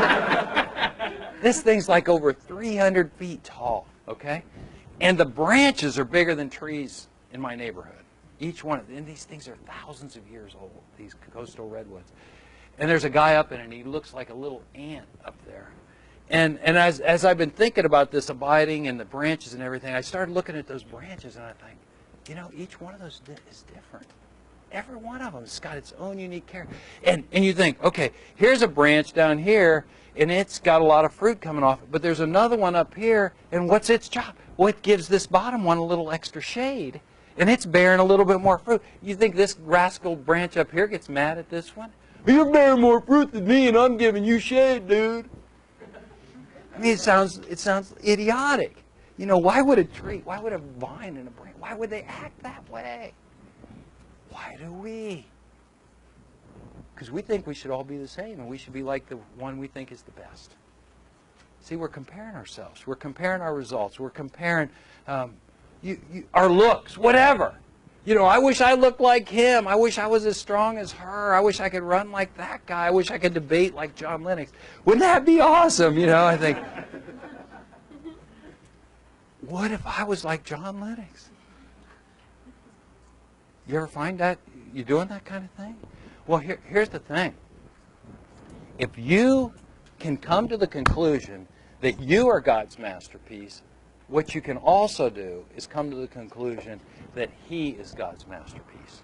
over 300 feet tall, okay? And the branches are bigger than trees in my neighborhood. Each one of them. And these things are thousands of years old, these coastal redwoods. And there's a guy up in it, and he looks like a little ant up there. And as I've been thinking about this abiding and the branches and everything, I started looking at those branches, and I think, you know, each one of those is different. Every one of them has got its own unique character. And you think, okay, here's a branch down here, and it's got a lot of fruit coming off it. But there's another one up here, and what's its job? Well, it gives this bottom one a little extra shade, and it's bearing a little bit more fruit. You think this rascal branch up here gets mad at this one? You're bearing more fruit than me, and I'm giving you shade, dude. I mean, it sounds idiotic. You know, why would a vine and a branch, why would they act that way? Why do we? Because we think we should all be the same, and we should be like the one we think is the best. See, we're comparing ourselves. We're comparing our results. We're comparing our looks, whatever. You know, I wish I looked like him. I wish I was as strong as her. I wish I could run like that guy. I wish I could debate like John Lennox. Wouldn't that be awesome? You know, I think, what if I was like John Lennox? You ever find that you're doing that kind of thing? Well, here's the thing. If you can come to the conclusion that you are God's masterpiece, what you can also do is come to the conclusion that he is God's masterpiece.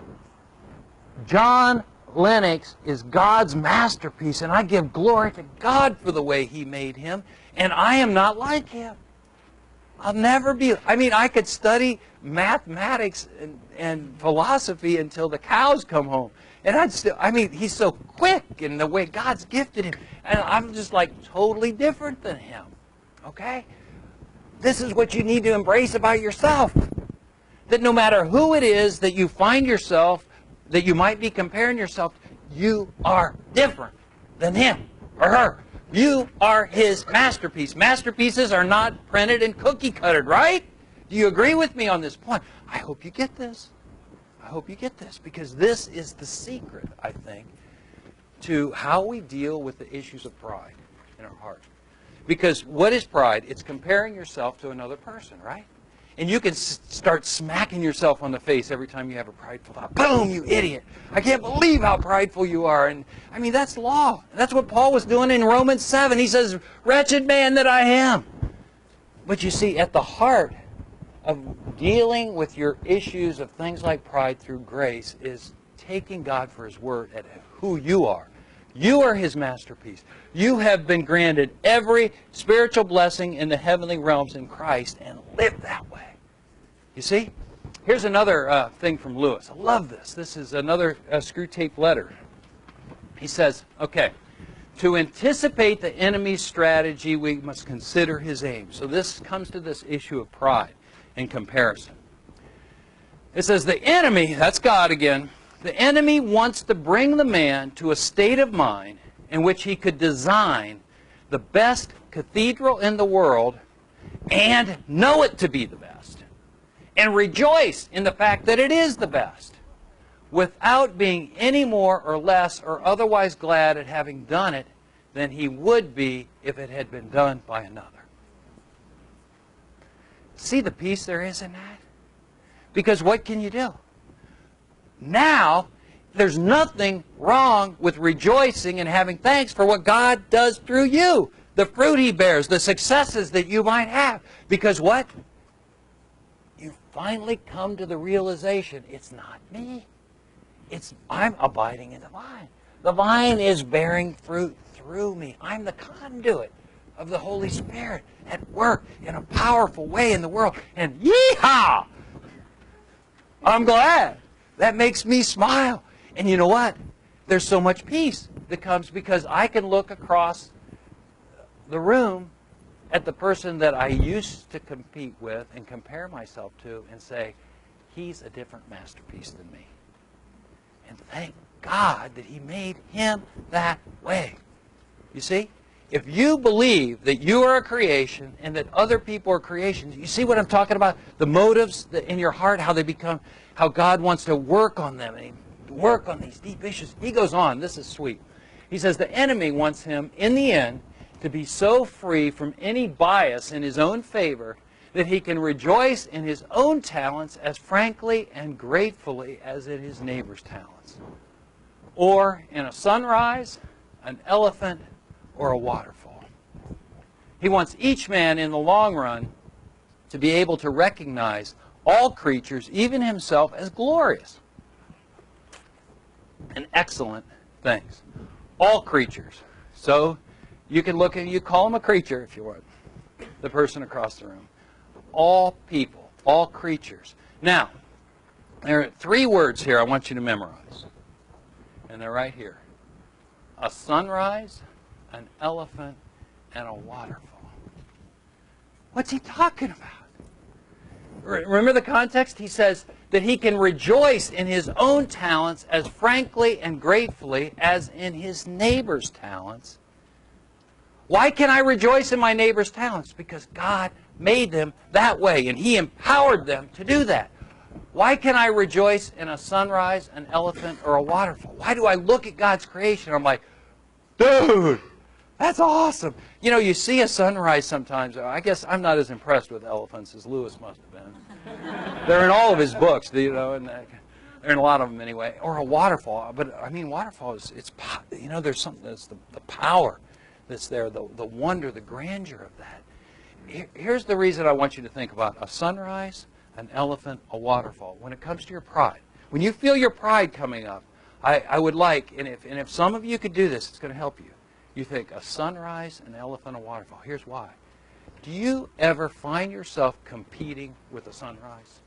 John Lennox is God's masterpiece, and I give glory to God for the way he made him, and I am not like him. I'll never be. I mean, I could study mathematics and philosophy until the cows come home. And I'd still, I mean, he's so quick in the way God's gifted him. And I'm just like totally different than him. Okay? This is what you need to embrace about yourself. That no matter who it is that you find yourself, that you might be comparing yourself, you are different than him or her. You are his masterpiece. Masterpieces are not printed and cookie cuttered, right? Do you agree with me on this point? I hope you get this. I hope you get this, because this is the secret, I think, to how we deal with the issues of pride in our heart. Because what is pride? It's comparing yourself to another person, right? And you can start smacking yourself on the face every time you have a prideful thought. Boom, you idiot. I can't believe how prideful you are. And I mean, that's law. That's what Paul was doing in Romans 7. He says, wretched man that I am. But you see, at the heart of dealing with your issues of things like pride through grace is taking God for his word at who you are. You are his masterpiece. You have been granted every spiritual blessing in the heavenly realms in Christ, and live that way. You see? Here's another thing from Lewis. I love this. This is another screw tape letter. He says, okay, to anticipate the enemy's strategy, we must consider his aim. So this comes to this issue of pride and comparison. It says the enemy, that's God again, the enemy wants to bring the man to a state of mind in which he could design the best cathedral in the world and know it to be the best and rejoice in the fact that it is the best without being any more or less or otherwise glad at having done it than he would be if it had been done by another. See the peace there is in that? Because what can you do? Now, there's nothing wrong with rejoicing and having thanks for what God does through you. The fruit he bears, the successes that you might have. Because what? You finally come to the realization, it's not me. I'm abiding in the vine. The vine is bearing fruit through me. I'm the conduit of the Holy Spirit at work in a powerful way in the world. And yeehaw! I'm glad. That makes me smile. And you know what? There's so much peace that comes because I can look across the room at the person that I used to compete with and compare myself to and say, he's a different masterpiece than me. And thank God that he made him that way. You see? If you believe that you are a creation and that other people are creations, you see what I'm talking about? The motives in your heart, how they become, how God wants to work on them and work on these deep issues. He goes on, this is sweet. He says the enemy wants him, in the end, to be so free from any bias in his own favor that he can rejoice in his own talents as frankly and gratefully as in his neighbor's talents. Or in a sunrise, an elephant, or a waterfall. He wants each man in the long run to be able to recognize all creatures, even himself, as glorious and excellent things. All creatures. So you can look and you call him a creature if you want. The person across the room. All people, all creatures. Now, there are 3 words here I want you to memorize. And they're right here. A sunrise, an elephant, and a waterfall. What's he talking about? Remember the context? He says that he can rejoice in his own talents as frankly and gratefully as in his neighbor's talents. Why can I rejoice in my neighbor's talents? Because God made them that way, and he empowered them to do that. Why can I rejoice in a sunrise, an elephant, or a waterfall? Why do I look at God's creation and I'm like, dude, that's awesome. You know, you see a sunrise sometimes. I guess I'm not as impressed with elephants as Lewis must have been. They're in all of his books, you know, and they're in a lot of them anyway. Or a waterfall. But, I mean, waterfall is, you know, there's something, that's the power that's there, the wonder, the grandeur of that. here's the reason I want you to think about a sunrise, an elephant, a waterfall. When it comes to your pride, when you feel your pride coming up, I would like, and if some of you could do this, it's going to help you. You think a sunrise, an elephant, a waterfall. Here's why. Do you ever find yourself competing with a sunrise?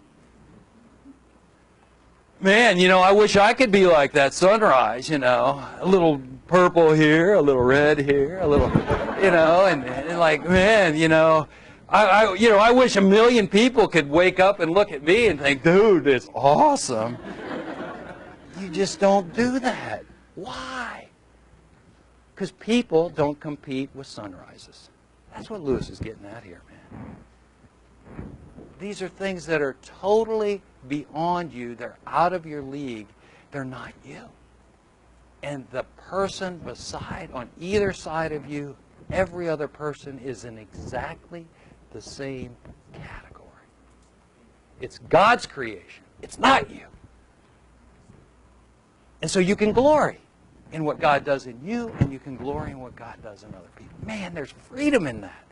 Man, I wish I could be like that sunrise, a little purple here, a little red here, a little, and like, man, I wish a million people could wake up and look at me and think, dude, it's awesome. You just don't do that. Why? Because people don't compete with sunrises. That's what Lewis is getting at here, man. These are things that are totally beyond you. They're out of your league. They're not you. And the person beside, on either side of you, every other person is in exactly the same category. It's God's creation. It's not you. And so you can glory in what God does in you, and you can glory in what God does in other people. Man, there's freedom in that.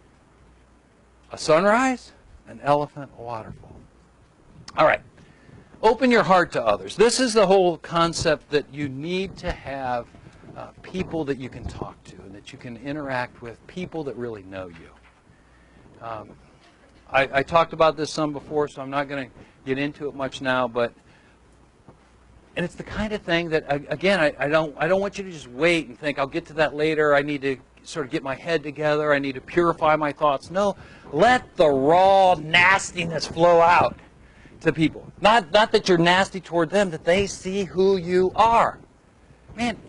A sunrise, an elephant, a waterfall. All right. Open your heart to others. This is the whole concept that you need to have people that you can talk to and that you can interact with, people that really know you. I talked about this some before, so I'm not going to get into it much now, and it's the kind of thing that, again, I don't want you to just wait and think, I'll get to that later. I need to sort of get my head together. I need to purify my thoughts. No, let the raw nastiness flow out to people. Not that you're nasty toward them, that they see who you are. Man,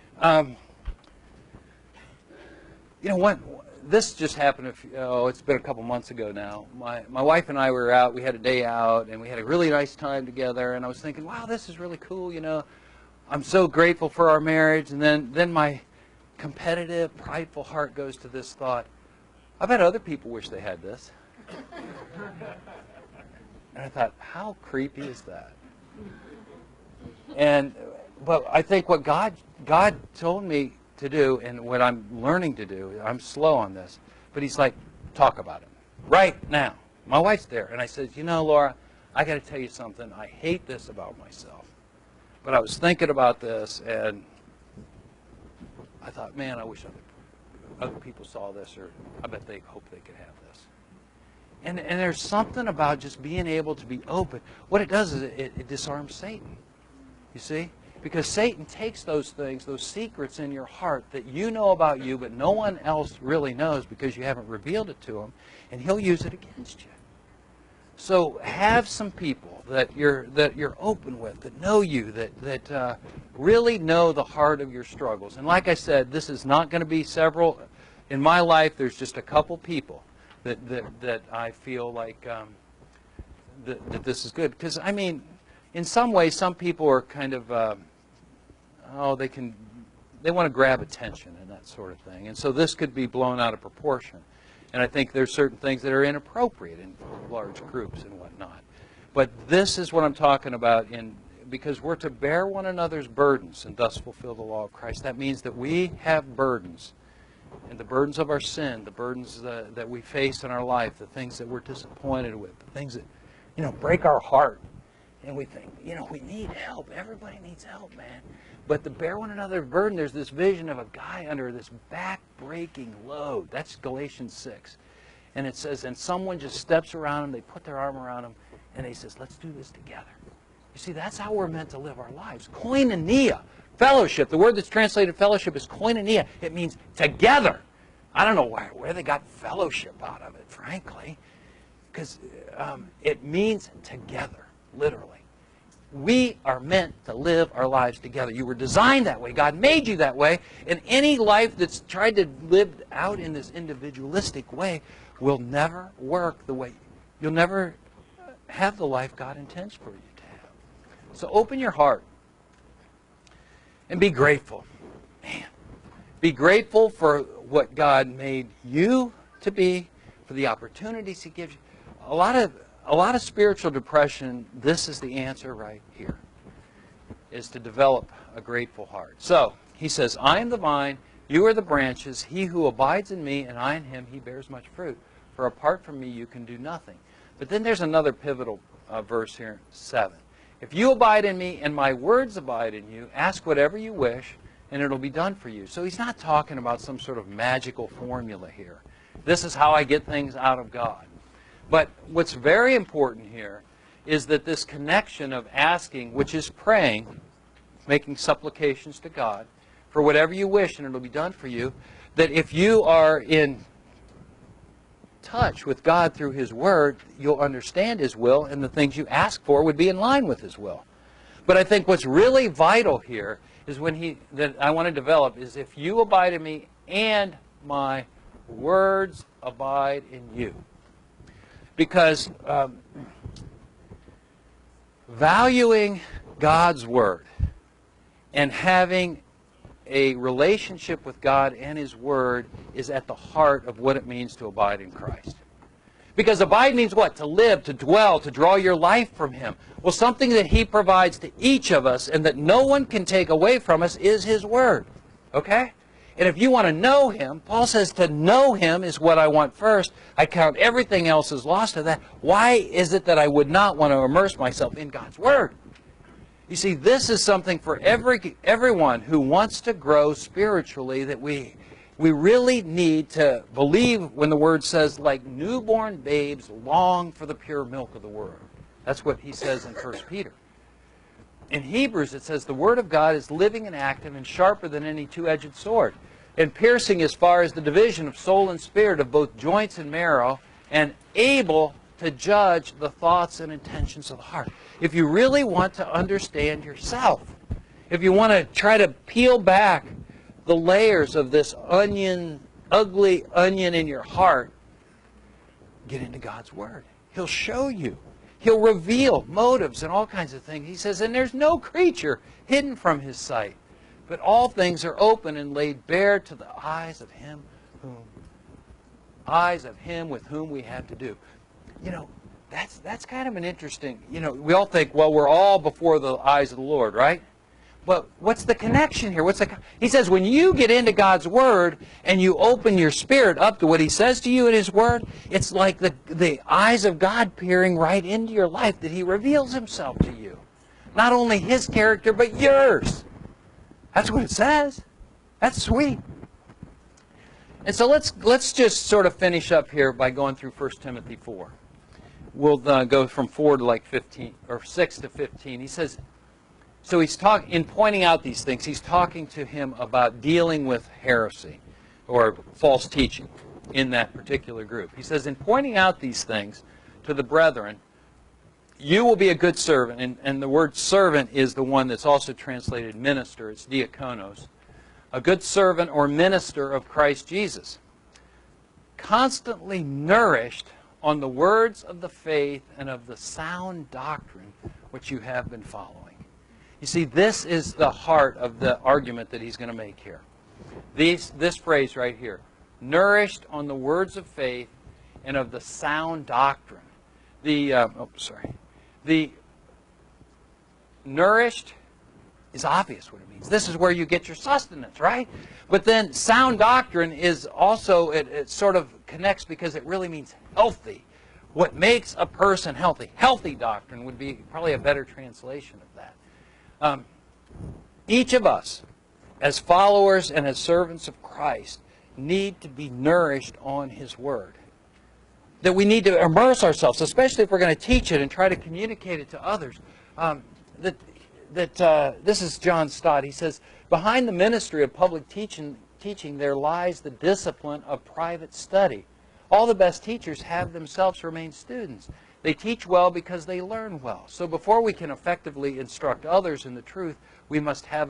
what? This just happened, it's been a couple months ago now. My wife and I were out, we had a day out, and we had a really nice time together, and I was thinking, wow, this is really cool, I'm so grateful for our marriage, and then my competitive, prideful heart goes to this thought, I bet other people wish they had this. And I thought, how creepy is that? But I think what God told me to do, and what I'm learning to do, I'm slow on this, but he's like, talk about it right now. My wife's there, and I said, Laura, I got to tell you something. I hate this about myself, but I was thinking about this, and I thought, man, I wish other people saw this, or I bet they hope they could have this. And there's something about just being able to be open. What it does is it disarms Satan, you see? Because Satan takes those things, those secrets in your heart that you know about you, but no one else really knows because you haven't revealed it to him, and he'll use it against you. So have some people that you're open with, that know you, that really know the heart of your struggles. And like I said, this is not going to be several. In my life, there's just a couple people that I feel like that this is good. Because, in some ways, some people are kind of, they want to grab attention and that sort of thing. And so this could be blown out of proportion. And I think there's certain things that are inappropriate in large groups and whatnot. But this is what I'm talking about, because we're to bear one another's burdens and thus fulfill the law of Christ. That means that we have burdens, and the burdens of our sin, the burdens that we face in our life, the things that we're disappointed with, the things that break our heart. And we think, we need help. Everybody needs help, man. But to bear one another's burden, there's this vision of a guy under this back-breaking load. That's Galatians 6. And it says, and someone just steps around him, they put their arm around him, and he says, let's do this together. You see, that's how we're meant to live our lives. Koinonia, fellowship. The word that's translated fellowship is koinonia. It means together. I don't know where they got fellowship out of it, frankly. Because it means together. Literally. We are meant to live our lives together. You were designed that way. God made you that way. And any life that's tried to live out in this individualistic way will never work the way. You'll never have the life God intends for you to have. So open your heart and be grateful. Man, be grateful for what God made you to be, for the opportunities He gives you. A lot of spiritual depression, this is the answer right here, is to develop a grateful heart. So, he says, I am the vine, You are the branches. He who abides in me and I in him, he bears much fruit. For apart from me, you can do nothing. But then there's another pivotal verse here, 7. If you abide in me and my words abide in you, ask whatever you wish, and it'll be done for you. So he's not talking about some sort of magical formula here. This is how I get things out of God. But what's very important here is that this connection of asking, which is praying, making supplications to God, for whatever you wish, and it'll be done for you, that if you are in touch with God through His Word, you'll understand His will, and the things you ask for would be in line with His will. But I think what's really vital here is that I want to develop is if you abide in me and my words abide in you. Because valuing God's Word and having a relationship with God and His Word is at the heart of what it means to abide in Christ. Because abide means what? To live, to dwell, to draw your life from Him. Well, something that He provides to each of us and that no one can take away from us is His Word. Okay? And if you want to know Him, Paul says to know Him is what I want first. I count everything else as lost to that. Why is it that I would not want to immerse myself in God's Word? You see, this is something for everyone who wants to grow spiritually that we really need to believe when the Word says, like newborn babes long for the pure milk of the Word. That's what he says in 1 Peter. In Hebrews it says, the Word of God is living and active and sharper than any two-edged sword, and piercing as far as the division of soul and spirit, of both joints and marrow, and able to judge the thoughts and intentions of the heart. If you really want to understand yourself, if you want to try to peel back the layers of this ugly onion in your heart, get into God's Word. He'll show you. He'll reveal motives and all kinds of things. He says, and there's no creature hidden from His sight, but all things are open and laid bare to the eyes of Him with whom we have to do. You know, that's kind of an interesting, we all think, well, we're all before the eyes of the Lord, right? But what's the connection here? He says when you get into God's Word and you open your spirit up to what He says to you in His Word, it's like the eyes of God peering right into your life, that He reveals Himself to you. Not only His character, but yours. That's what it says. That's sweet. And so let's just sort of finish up here by going through 1 Timothy 4. We'll go from 4 to like 15, or 6 to 15. He says, so he's in pointing out these things, he's talking to him about dealing with heresy or false teaching in that particular group. He says, in pointing out these things to the brethren, you will be a good servant. And the word servant is the one that's also translated minister. It's diakonos. A good servant or minister of Christ Jesus, constantly nourished on the words of the faith and of the sound doctrine which you have been following. You see, this is the heart of the argument that he's going to make here. This phrase right here, nourished on the words of faith and of the sound doctrine. The nourished is obvious what it means. This is where you get your sustenance, right? But then sound doctrine is also, it sort of connects because it really means healthy. What makes a person healthy? Healthy doctrine would be probably a better translation of that. Each of us, as followers and as servants of Christ, need to be nourished on His Word. That we need to immerse ourselves, especially if we're going to teach it and try to communicate it to others. This is John Stott. He says, behind the ministry of public teaching there lies the discipline of private study. All the best teachers have themselves remained students. They teach well because they learn well. So before we can effectively instruct others in the truth, we must have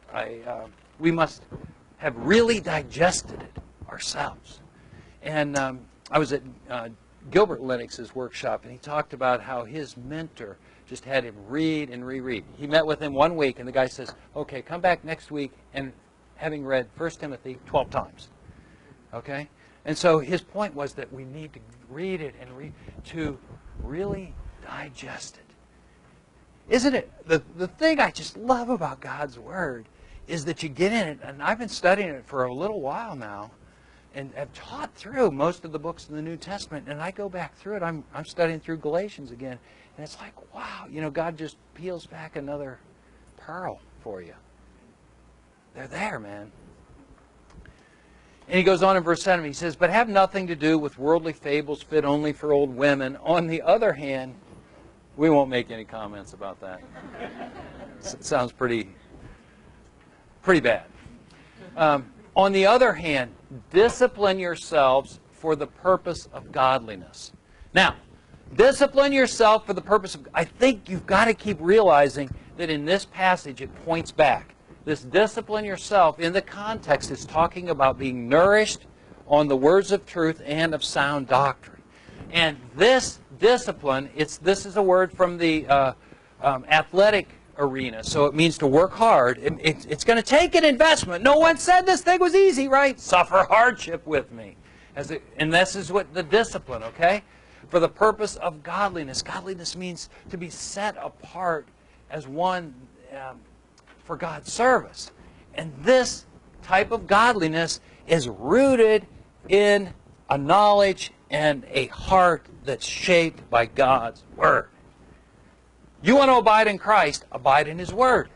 really digested it ourselves. And I was at Gilbert Lennox's workshop, and he talked about how his mentor just had him read and reread. He met with him 1 week, and the guy says, okay, come back next week, and having read 1 Timothy 12 times. Okay? And so his point was that we need to read it and to really digest it. Isn't it? The thing I just love about God's Word is that you get in it, and I've been studying it for a little while now, and have taught through most of the books in the New Testament, and I go back through it. I'm studying through Galatians again, and it's like, wow, God just peels back another pearl for you. They're there, man. And he goes on in verse 7, he says, but have nothing to do with worldly fables fit only for old women. On the other hand, we won't make any comments about that. It sounds pretty bad. On the other hand, discipline yourselves for the purpose of godliness. Now, discipline yourself for the purpose of... I think you've got to keep realizing that in this passage it points back. This discipline yourself in the context is talking about being nourished on the words of truth and of sound doctrine. And this discipline, this is a word from the athletic arena, so it means to work hard. It's going to take an investment. No one said this thing was easy, right? Suffer hardship with me. And this is what the discipline, okay? For the purpose of godliness. Godliness means to be set apart as one for God's service. And this type of godliness is rooted in a knowledge and a heart that's shaped by God's Word. You want to abide in Christ, abide in His Word.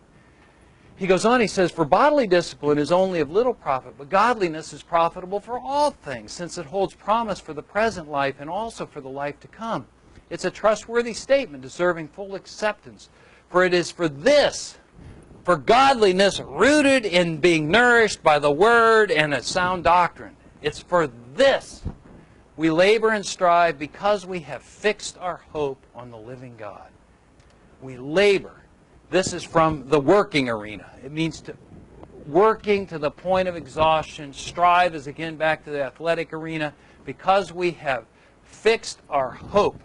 He goes on, he says, for bodily discipline is only of little profit, but godliness is profitable for all things, since it holds promise for the present life and also for the life to come. It's a trustworthy statement deserving full acceptance, for it is for this, for godliness rooted in being nourished by the Word and a sound doctrine. It's for this we labor and strive because we have fixed our hope on the living God. We labor. This is from the working arena. It means to working to the point of exhaustion. Strive is again back to the athletic arena. Because we have fixed our hope,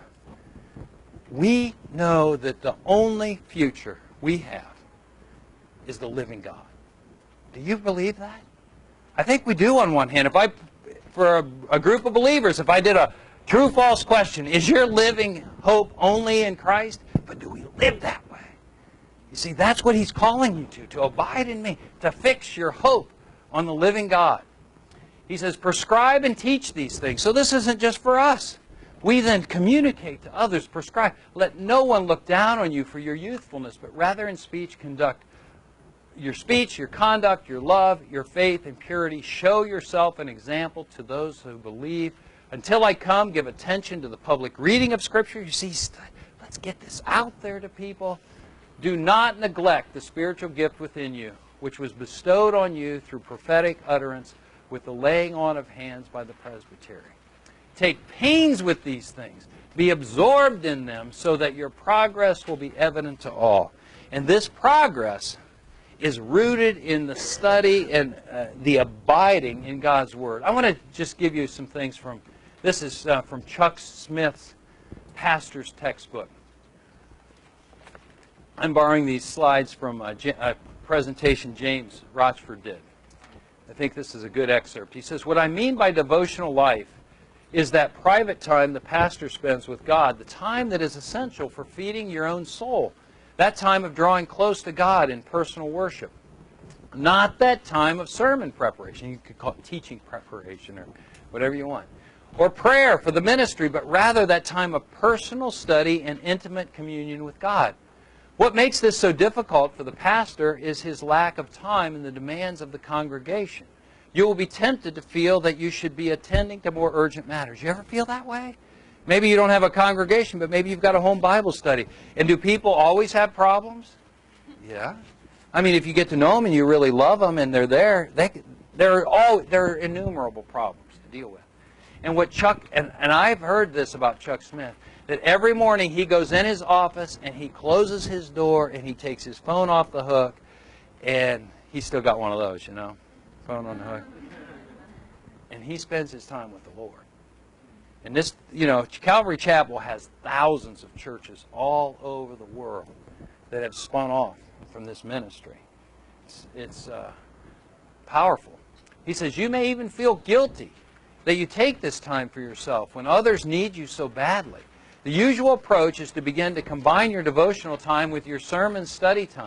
we know that the only future we have is the living God. Do you believe that? I think we do on one hand. For a group of believers, if I did a true-false question, is your living hope only in Christ? But do we live that way? You see, that's what He's calling you to abide in me, to fix your hope on the living God. He says, prescribe and teach these things. So this isn't just for us. We then communicate to others, prescribe. Let no one look down on you for your youthfulness, but rather in speech conduct your speech, your conduct, your love, your faith, and purity. Show yourself an example to those who believe. Until I come, give attention to the public reading of Scripture. You see, let's get this out there to people. Do not neglect the spiritual gift within you, which was bestowed on you through prophetic utterance with the laying on of hands by the presbytery. Take pains with these things. Be absorbed in them so that your progress will be evident to all. And this progress is rooted in the study and the abiding in God's Word. I want to just give you some things from, this is from Chuck Smith's pastor's textbook. I'm borrowing these slides from a presentation James Rochford did. I think this is a good excerpt. He says, what I mean by devotional life is that private time the pastor spends with God, the time that is essential for feeding your own soul. That time of drawing close to God in personal worship. Not that time of sermon preparation. You could call it teaching preparation or whatever you want. Or prayer for the ministry, but rather that time of personal study and intimate communion with God. What makes this so difficult for the pastor is his lack of time and the demands of the congregation. You will be tempted to feel that you should be attending to more urgent matters. You ever feel that way? Maybe you don't have a congregation, but maybe you've got a home Bible study. And do people always have problems? Yeah. I mean, if you get to know them and you really love them and they're there, there are innumerable problems to deal with. And what Chuck, and I've heard this about Chuck Smith, that every morning he goes in his office and he closes his door and he takes his phone off the hook, and he's still got one of those, you know, phone on the hook. And he spends his time with the Lord. And this, you know, Calvary Chapel has thousands of churches all over the world that have spun off from this ministry. It's powerful. He says, you may even feel guilty that you take this time for yourself when others need you so badly. The usual approach is to begin to combine your devotional time with your sermon study time.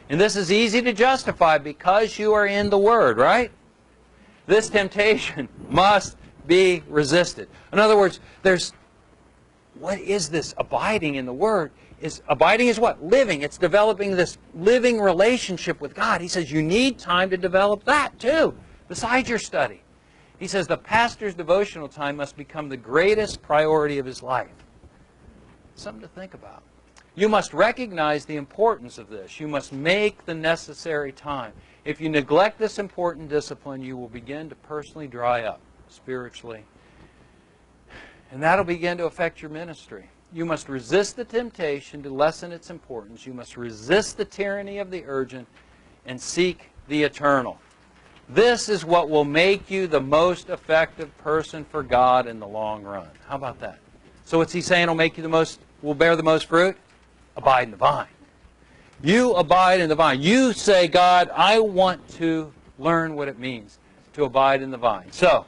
And this is easy to justify because you are in the Word, right? This temptation must be resisted. In other words, what is this abiding in the Word? Abiding is what? Living. It's developing this living relationship with God. He says you need time to develop that too, besides your study. He says the pastor's devotional time must become the greatest priority of his life. Something to think about. You must recognize the importance of this. You must make the necessary time. If you neglect this important discipline, you will begin to personally dry up spiritually. And that'll begin to affect your ministry. You must resist the temptation to lessen its importance. You must resist the tyranny of the urgent and seek the eternal. This is what will make you the most effective person for God in the long run. How about that? So what's he saying will bear the most fruit? Abide in the vine. You abide in the vine. You say, God, I want to learn what it means to abide in the vine. So,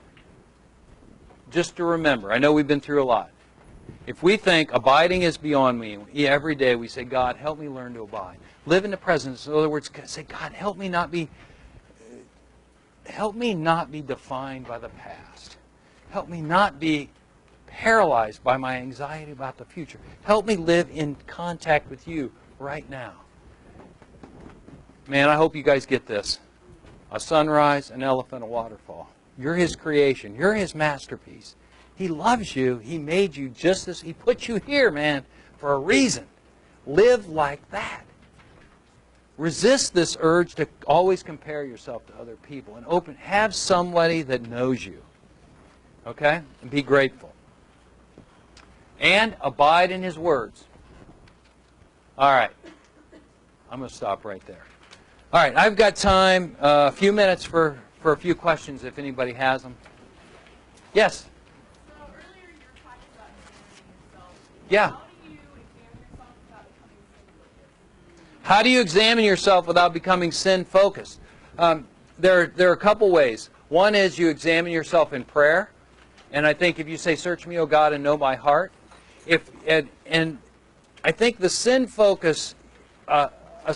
just to remember, I know we've been through a lot. If we think abiding is beyond me, every day we say, God, help me learn to abide. Live in the presence. In other words, say, God, help me not be defined by the past. Help me not be paralyzed by my anxiety about the future. Help me live in contact with you right now. Man, I hope you guys get this. A sunrise, an elephant, a waterfall. You're His creation. You're His masterpiece. He loves you. He made you just as He put you here, man, for a reason. Live like that. Resist this urge to always compare yourself to other people and have somebody that knows you. Okay? And be grateful. And abide in His words. All right. I'm going to stop right there. All right. I've got time, a few minutes for a few questions if anybody has them. Yes? So earlier you were talking about examining yourself. Yeah. How do you examine yourself without becoming sin-focused? How do you examine yourself without becoming sin-focused? There are a couple ways. One is you examine yourself in prayer. And I think if you say, search me, O God, and know my heart. And I think the sin focus, a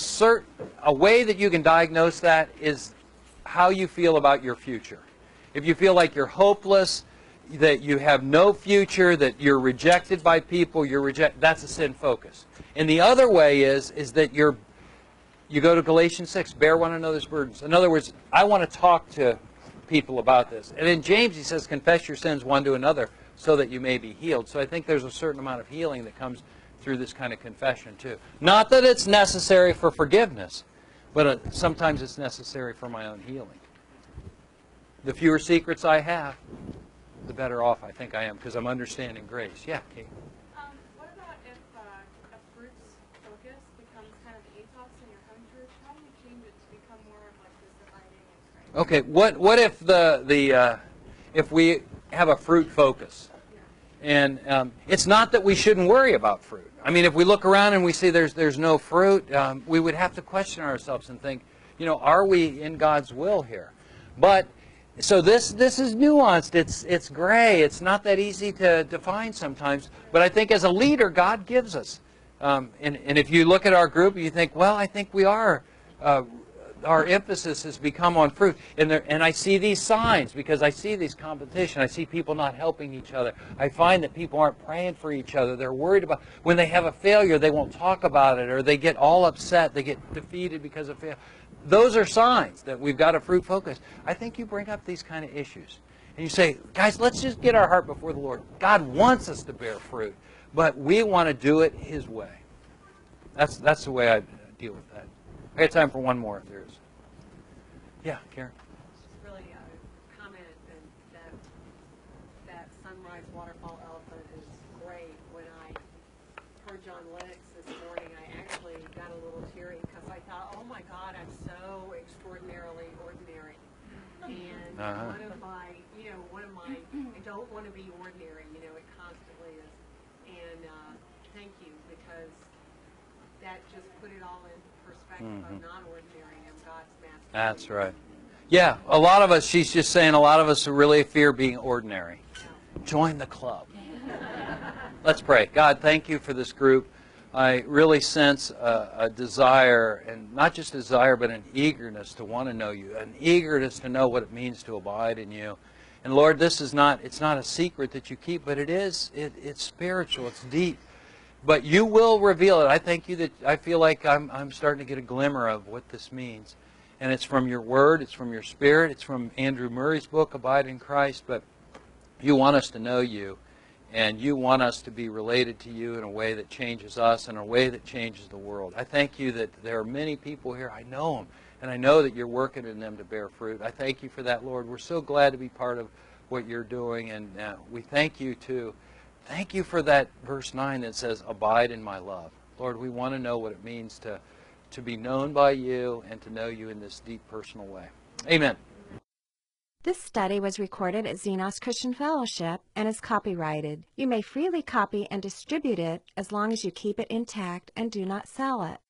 way that you can diagnose that is how you feel about your future. If you feel like you're hopeless, that you have no future, that you're rejected by people, that's a sin focus. And the other way is that you go to Galatians 6, bear one another's burdens. In other words, I want to talk to people about this. And in James he says, confess your sins one to another so that you may be healed. So I think there's a certain amount of healing that comes through this kind of confession too. Not that it's necessary for forgiveness, but sometimes it's necessary for my own healing. The fewer secrets I have, the better off I think I am because I'm understanding grace. Yeah, Kate. What about if a fruit's focus becomes kind of an ethos in your home church? How do you change it to become more of like this abiding in Christ? Okay, what if if we have a fruit focus? And it's not that we shouldn't worry about fruit. I mean, if we look around and we see there's no fruit, we would have to question ourselves and think, are we in God's will here? But so this is nuanced. It's gray. It's not that easy to define sometimes. But I think as a leader, God gives us. And if you look at our group, you think, well, I think we are. Our emphasis has become on fruit. And I see these signs because I see these competition. I see people not helping each other. I find that people aren't praying for each other. They're worried about when they have a failure, they won't talk about it, or they get all upset. They get defeated because of failure. Those are signs that we've got a fruit focus. I think you bring up these kind of issues. And you say, guys, let's just get our heart before the Lord. God wants us to bear fruit, but we want to do it His way. That's the way I deal with that. I got time for one more if there is. Yeah, Karen. Just really comment that sunrise waterfall elephant is great. When I heard John Lennox this morning, I actually got a little teary because I thought, oh my God, I'm so extraordinarily ordinary. And one of my, I don't want to be ordinary, it constantly is. And thank you, because that just put it all in perspective. I'm not ordinary, I'm God's masterpiece. That's right. Yeah, a lot of us, she's just saying, a lot of us really fear being ordinary. Join the club. Let's pray. God, thank you for this group. I really sense a desire, and not just a desire, but an eagerness to want to know you, an eagerness to know what it means to abide in you. And Lord, this is not, it's not a secret that you keep, but it's spiritual, it's deep. But you will reveal it. I thank you that I feel like I'm starting to get a glimmer of what this means. And it's from your word, it's from your spirit, it's from Andrew Murray's book, Abide in Christ, but you want us to know you. And you want us to be related to you in a way that changes us, in a way that changes the world. I thank you that there are many people here. I know them, and I know that you're working in them to bear fruit. I thank you for that, Lord. We're so glad to be part of what you're doing, and we thank you, too. Thank you for that verse 9 that says, abide in my love. Lord, we want to know what it means to be known by you and to know you in this deep personal way. Amen. This study was recorded at Xenos Christian Fellowship and is copyrighted. You may freely copy and distribute it as long as you keep it intact and do not sell it.